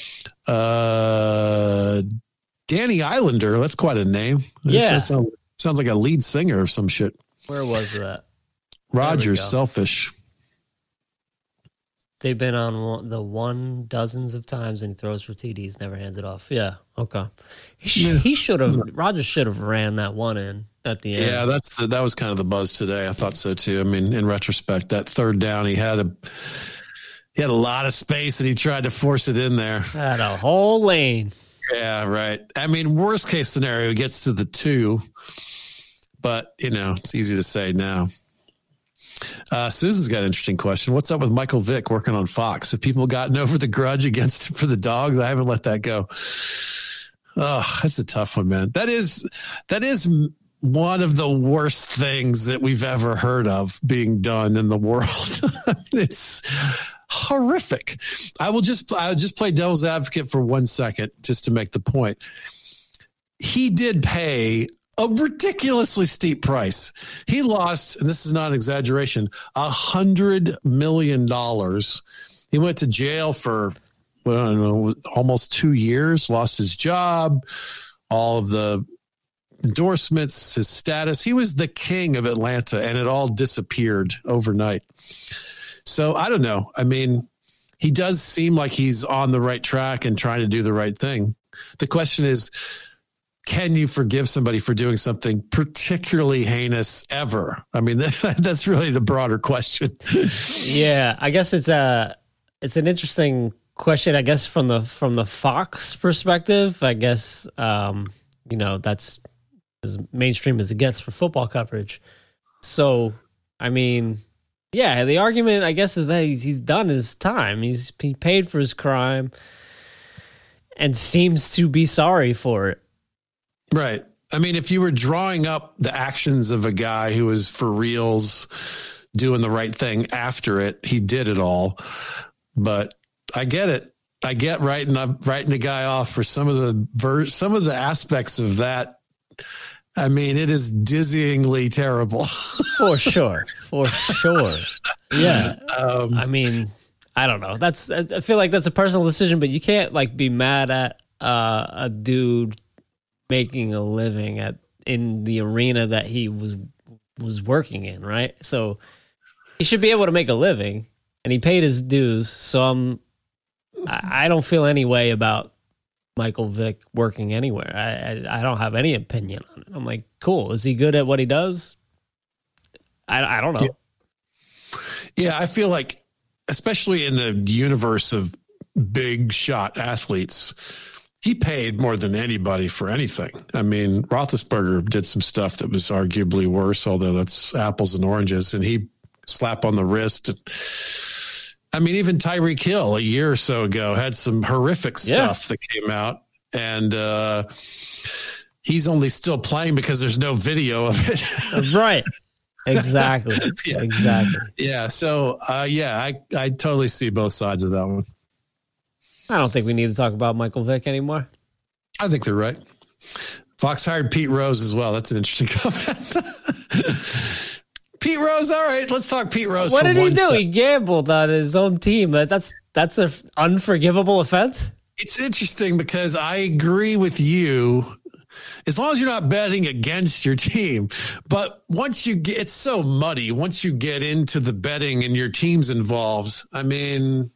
Danny Islander. That's quite a name. Yeah. That sounds like a lead singer of some shit. Where was that? Rogers, Selfish. They've been on the dozens of times, and he throws for TDs, never hands it off. Yeah, okay. He should have. Rogers should have ran that one in at the end. Yeah, that was kind of the buzz today. I thought so too. I mean, in retrospect, that third down, he had a lot of space, and he tried to force it in there. Had a whole lane. Yeah, right. I mean, worst case scenario, he gets to the 2, but it's easy to say now. Susan's got an interesting question. What's up with Michael Vick working on Fox? Have people gotten over the grudge against him for the dogs? I haven't let that go. Oh, that's a tough one, man. That is one of the worst things that we've ever heard of being done in the world. It's horrific. I'll just play devil's advocate for 1 second just to make the point. He did pay a ridiculously steep price. He lost, and this is not an exaggeration, $100 million. He went to jail for I don't know, almost 2 years, lost his job, all of the endorsements, his status. He was the king of Atlanta, and it all disappeared overnight. So I don't know. I mean, he does seem like he's on the right track and trying to do the right thing. The question is, can you forgive somebody for doing something particularly heinous ever? I mean, that's really the broader question. Yeah, I guess it's an interesting question. I guess from the Fox perspective, I guess that's as mainstream as it gets for football coverage. So, I mean, yeah, the argument I guess is that he's done his time. He paid for his crime and seems to be sorry for it. Right. I mean, if you were drawing up the actions of a guy who was for reals doing the right thing after it, he did it all. But I get it. I get writing a guy off for some of the aspects of that. I mean, it is dizzyingly terrible. For sure. Yeah. I mean, I don't know. I feel like that's a personal decision, but you can't like be mad at a dude making a living in the arena that he was working in, right? So he should be able to make a living, and he paid his dues. So I don't feel any way about Michael Vick working anywhere. I don't have any opinion on it. I'm like, cool. Is he good at what he does? I don't know. Yeah, I feel like, especially in the universe of big shot athletes, he paid more than anybody for anything. I mean, Roethlisberger did some stuff that was arguably worse, although that's apples and oranges, and he slap on the wrist. I mean, even Tyreek Hill a year or so ago had some horrific stuff that came out, and he's only still playing because there's no video of it. Right. Exactly. Yeah. Exactly. Yeah. So, I totally see both sides of that one. I don't think we need to talk about Michael Vick anymore. I think they're right. Fox hired Pete Rose as well. That's an interesting comment. Pete Rose. All right, let's talk Pete Rose. What did he do? He gambled on his own team. That's an unforgivable offense. It's interesting because I agree with you. As long as you're not betting against your team, but once you get, it's so muddy. Once you get into the betting and your team's involved, I mean,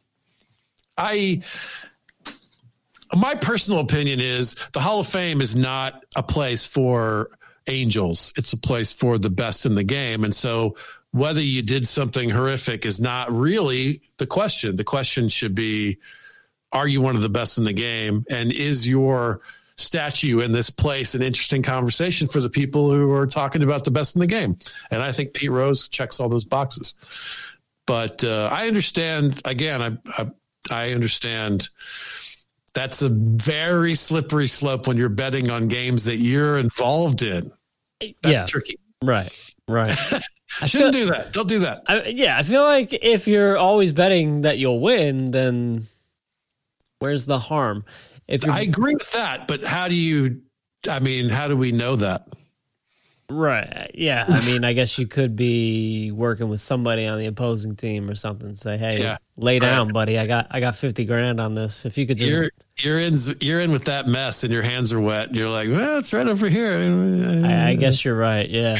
my personal opinion is the Hall of Fame is not a place for angels. It's a place for the best in the game. And so whether you did something horrific is not really the question. The question should be, are you one of the best in the game? And is your statue in this place an interesting conversation for the people who are talking about the best in the game? And I think Pete Rose checks all those boxes. But I understand, again, I understand that's a very slippery slope when you're betting on games that you're involved in. That's tricky. Right. Shouldn't do that. Don't do that. I feel like if you're always betting that you'll win, then where's the harm? I agree with that, but how do we know that? Right. Yeah. I mean, I guess you could be working with somebody on the opposing team or something. Say, hey, lay down, buddy. I got 50 grand on this. If you could just you're in with that mess and your hands are wet. And you're like, well, it's right over here. I guess you're right. Yeah.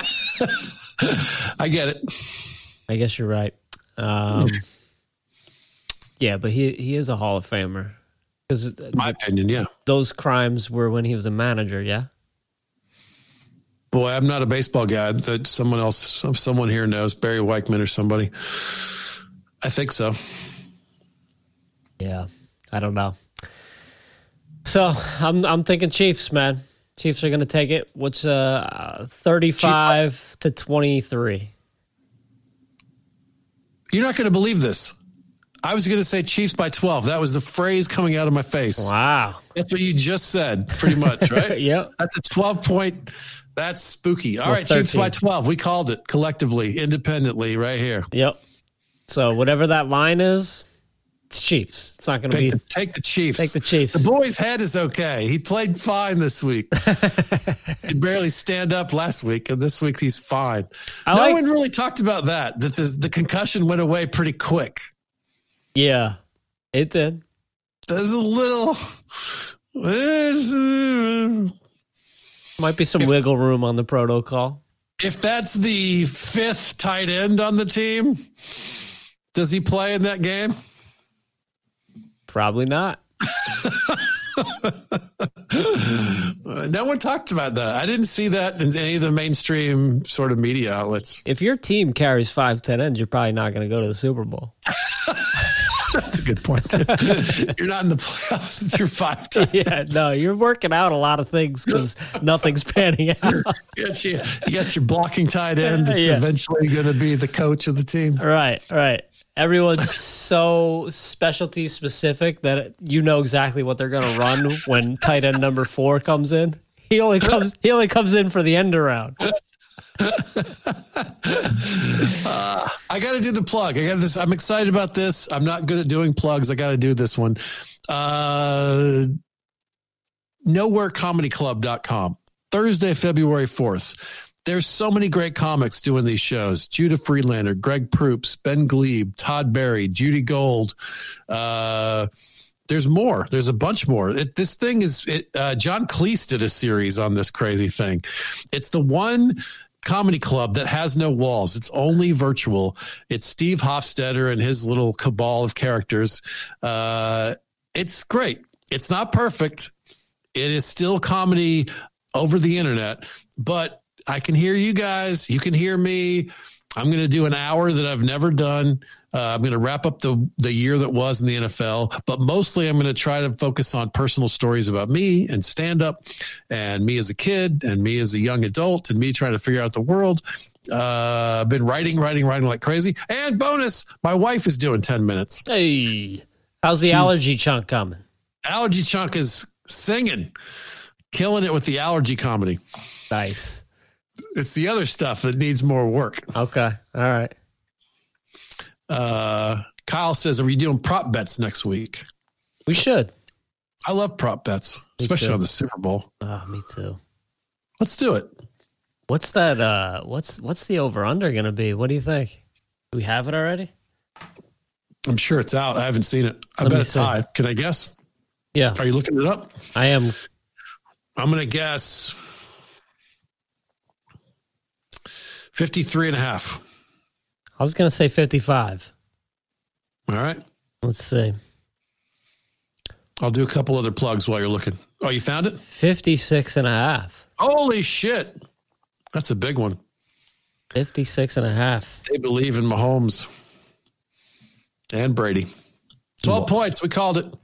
I get it. I guess you're right. Yeah, but he is a Hall of Famer. My opinion, yeah. Those crimes were when he was a manager, yeah? Boy, I'm not a baseball guy. That someone here knows, Barry Weichman or somebody. I think so. Yeah, I don't know. So I'm thinking Chiefs, man. Chiefs are going to take it. What's 35-23? You're not going to believe this. I was going to say Chiefs by 12. That was the phrase coming out of my face. Wow. That's what you just said, pretty much, right? Yep. That's a 12-point. That's spooky. All right, 13. Chiefs by 12. We called it collectively, independently, right here. Yep. So whatever that line is, it's Chiefs. It's not going to be. Take the Chiefs. Take the Chiefs. The boy's head is okay. He played fine this week. He barely stand up last week, and this week he's fine. No one really talked about that the concussion went away pretty quick. Yeah, it did. There's a little. Might be some wiggle room on the protocol. If that's the 5th tight end on the team, does he play in that game? Probably not. No one talked about that. I didn't see that in any of the mainstream sort of media outlets. If your team carries 5 tight ends, you're probably not going to go to the Super Bowl. That's a good point. You're not in the playoffs with your 5 tight ends. Yeah, no, you're working out a lot of things because nothing's panning out. You got your blocking tight end that's eventually going to be the coach of the team. Right. Everyone's so specialty specific that you know exactly what they're going to run when tight end number 4 comes in. He only comes in for the end around. I got to do the plug. I got this. I'm excited about this. I'm not good at doing plugs. I got to do this one. Nowherecomedyclub.com. Thursday, February 4th. There's so many great comics doing these shows. Judah Friedlander, Greg Proops, Ben Glebe, Todd Barry, Judy Gold. There's more. There's a bunch more. This thing is John Cleese did a series on this crazy thing. It's the one comedy club that has no walls. It's only virtual. It's Steve Hofstetter and his little cabal of characters. It's great. It's not perfect. It is still comedy over the internet, but I can hear you guys. You can hear me. I'm going to do an hour that I've never done. I'm going to wrap up the year that was in the NFL, but mostly I'm going to try to focus on personal stories about me and stand up and me as a kid and me as a young adult and me trying to figure out the world. I've been writing like crazy. And bonus, my wife is doing 10 minutes. Hey, how's the allergy chunk coming? Allergy chunk is singing, killing it with the allergy comedy. Nice. It's the other stuff that needs more work. Okay. All right. Kyle says, are we doing prop bets next week? We should. I love prop bets, especially on the Super Bowl. Oh, me too. Let's do it. What's that? What's the over-under going to be? What do you think? Do we have it already? I'm sure it's out. I haven't seen it. I bet it's high. Can I guess? Yeah. Are you looking it up? I am. I'm going to guess 53.5. I was going to say 55. All right. Let's see. I'll do a couple other plugs while you're looking. Oh, you found it? 56.5. Holy shit. That's a big one. 56.5. They believe in Mahomes and Brady. 12 points. We called it.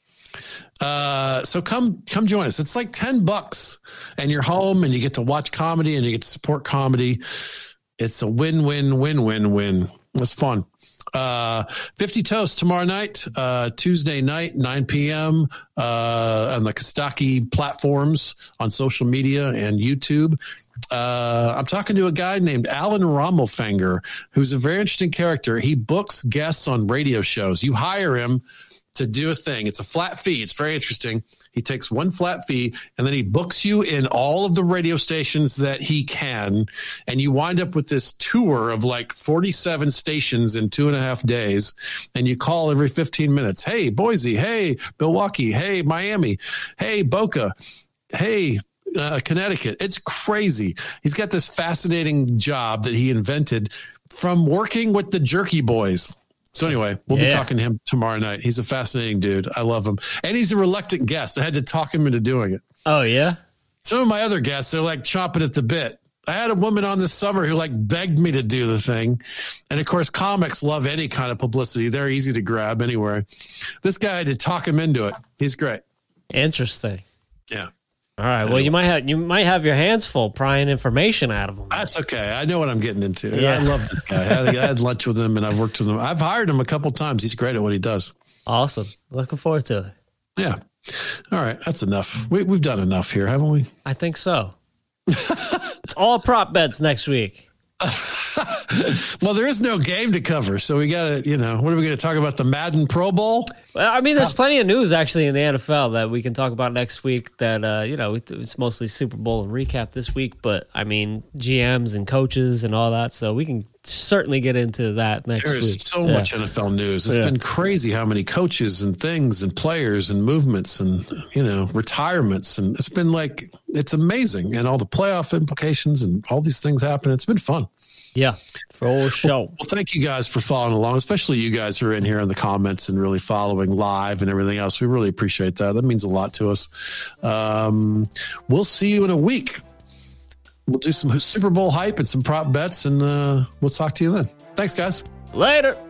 So come join us. It's like $10 and you're home and you get to watch comedy and you get to support comedy. It's a win-win-win-win-win. It's fun. 50 Toast tomorrow night, Tuesday night, 9 p.m. On the Kostaki platforms on social media and YouTube. I'm talking to a guy named Alan Rommelfanger, who's a very interesting character. He books guests on radio shows. You hire him to do a thing. It's a flat fee. It's very interesting. He takes one flat fee and then he books you in all of the radio stations that he can. And you wind up with this tour of like 47 stations in 2.5 days. And you call every 15 minutes. Hey, Boise. Hey, Milwaukee. Hey, Miami. Hey, Boca. Hey, Connecticut. It's crazy. He's got this fascinating job that he invented from working with the Jerky Boys. So anyway, we'll be talking to him tomorrow night. He's a fascinating dude. I love him. And he's a reluctant guest. I had to talk him into doing it. Oh, yeah? Some of my other guests, they're like chomping at the bit. I had a woman on this summer who like begged me to do the thing. And of course, comics love any kind of publicity. They're easy to grab anywhere. This guy had to talk him into it. He's great. Interesting. Yeah. All right. Well, you might have your hands full prying information out of him. That's okay. I know what I'm getting into. Yeah. I love this guy. I had lunch with him and I've worked with him. I've hired him a couple times. He's great at what he does. Awesome. Looking forward to it. Yeah. All right. That's enough. We've done enough here, haven't we? I think so. It's all prop bets next week. Well, there is no game to cover, so we got to, what are we going to talk about? The Madden Pro Bowl? Well, I mean, there's plenty of news actually in the NFL that we can talk about next week. That it's mostly Super Bowl and recap this week, but I mean, GMs and coaches and all that, so we can certainly get into that next week. There's so much NFL news. It's been crazy how many coaches and things and players and movements and retirements, and it's amazing, and all the playoff implications and all these things happen. It's been fun. Yeah, for all show. Well, thank you guys for following along, especially you guys who are in here in the comments and really following live and everything else. We really appreciate that. That means a lot to us. We'll see you in a week. We'll do some Super Bowl hype and some prop bets, and we'll talk to you then. Thanks, guys. Later.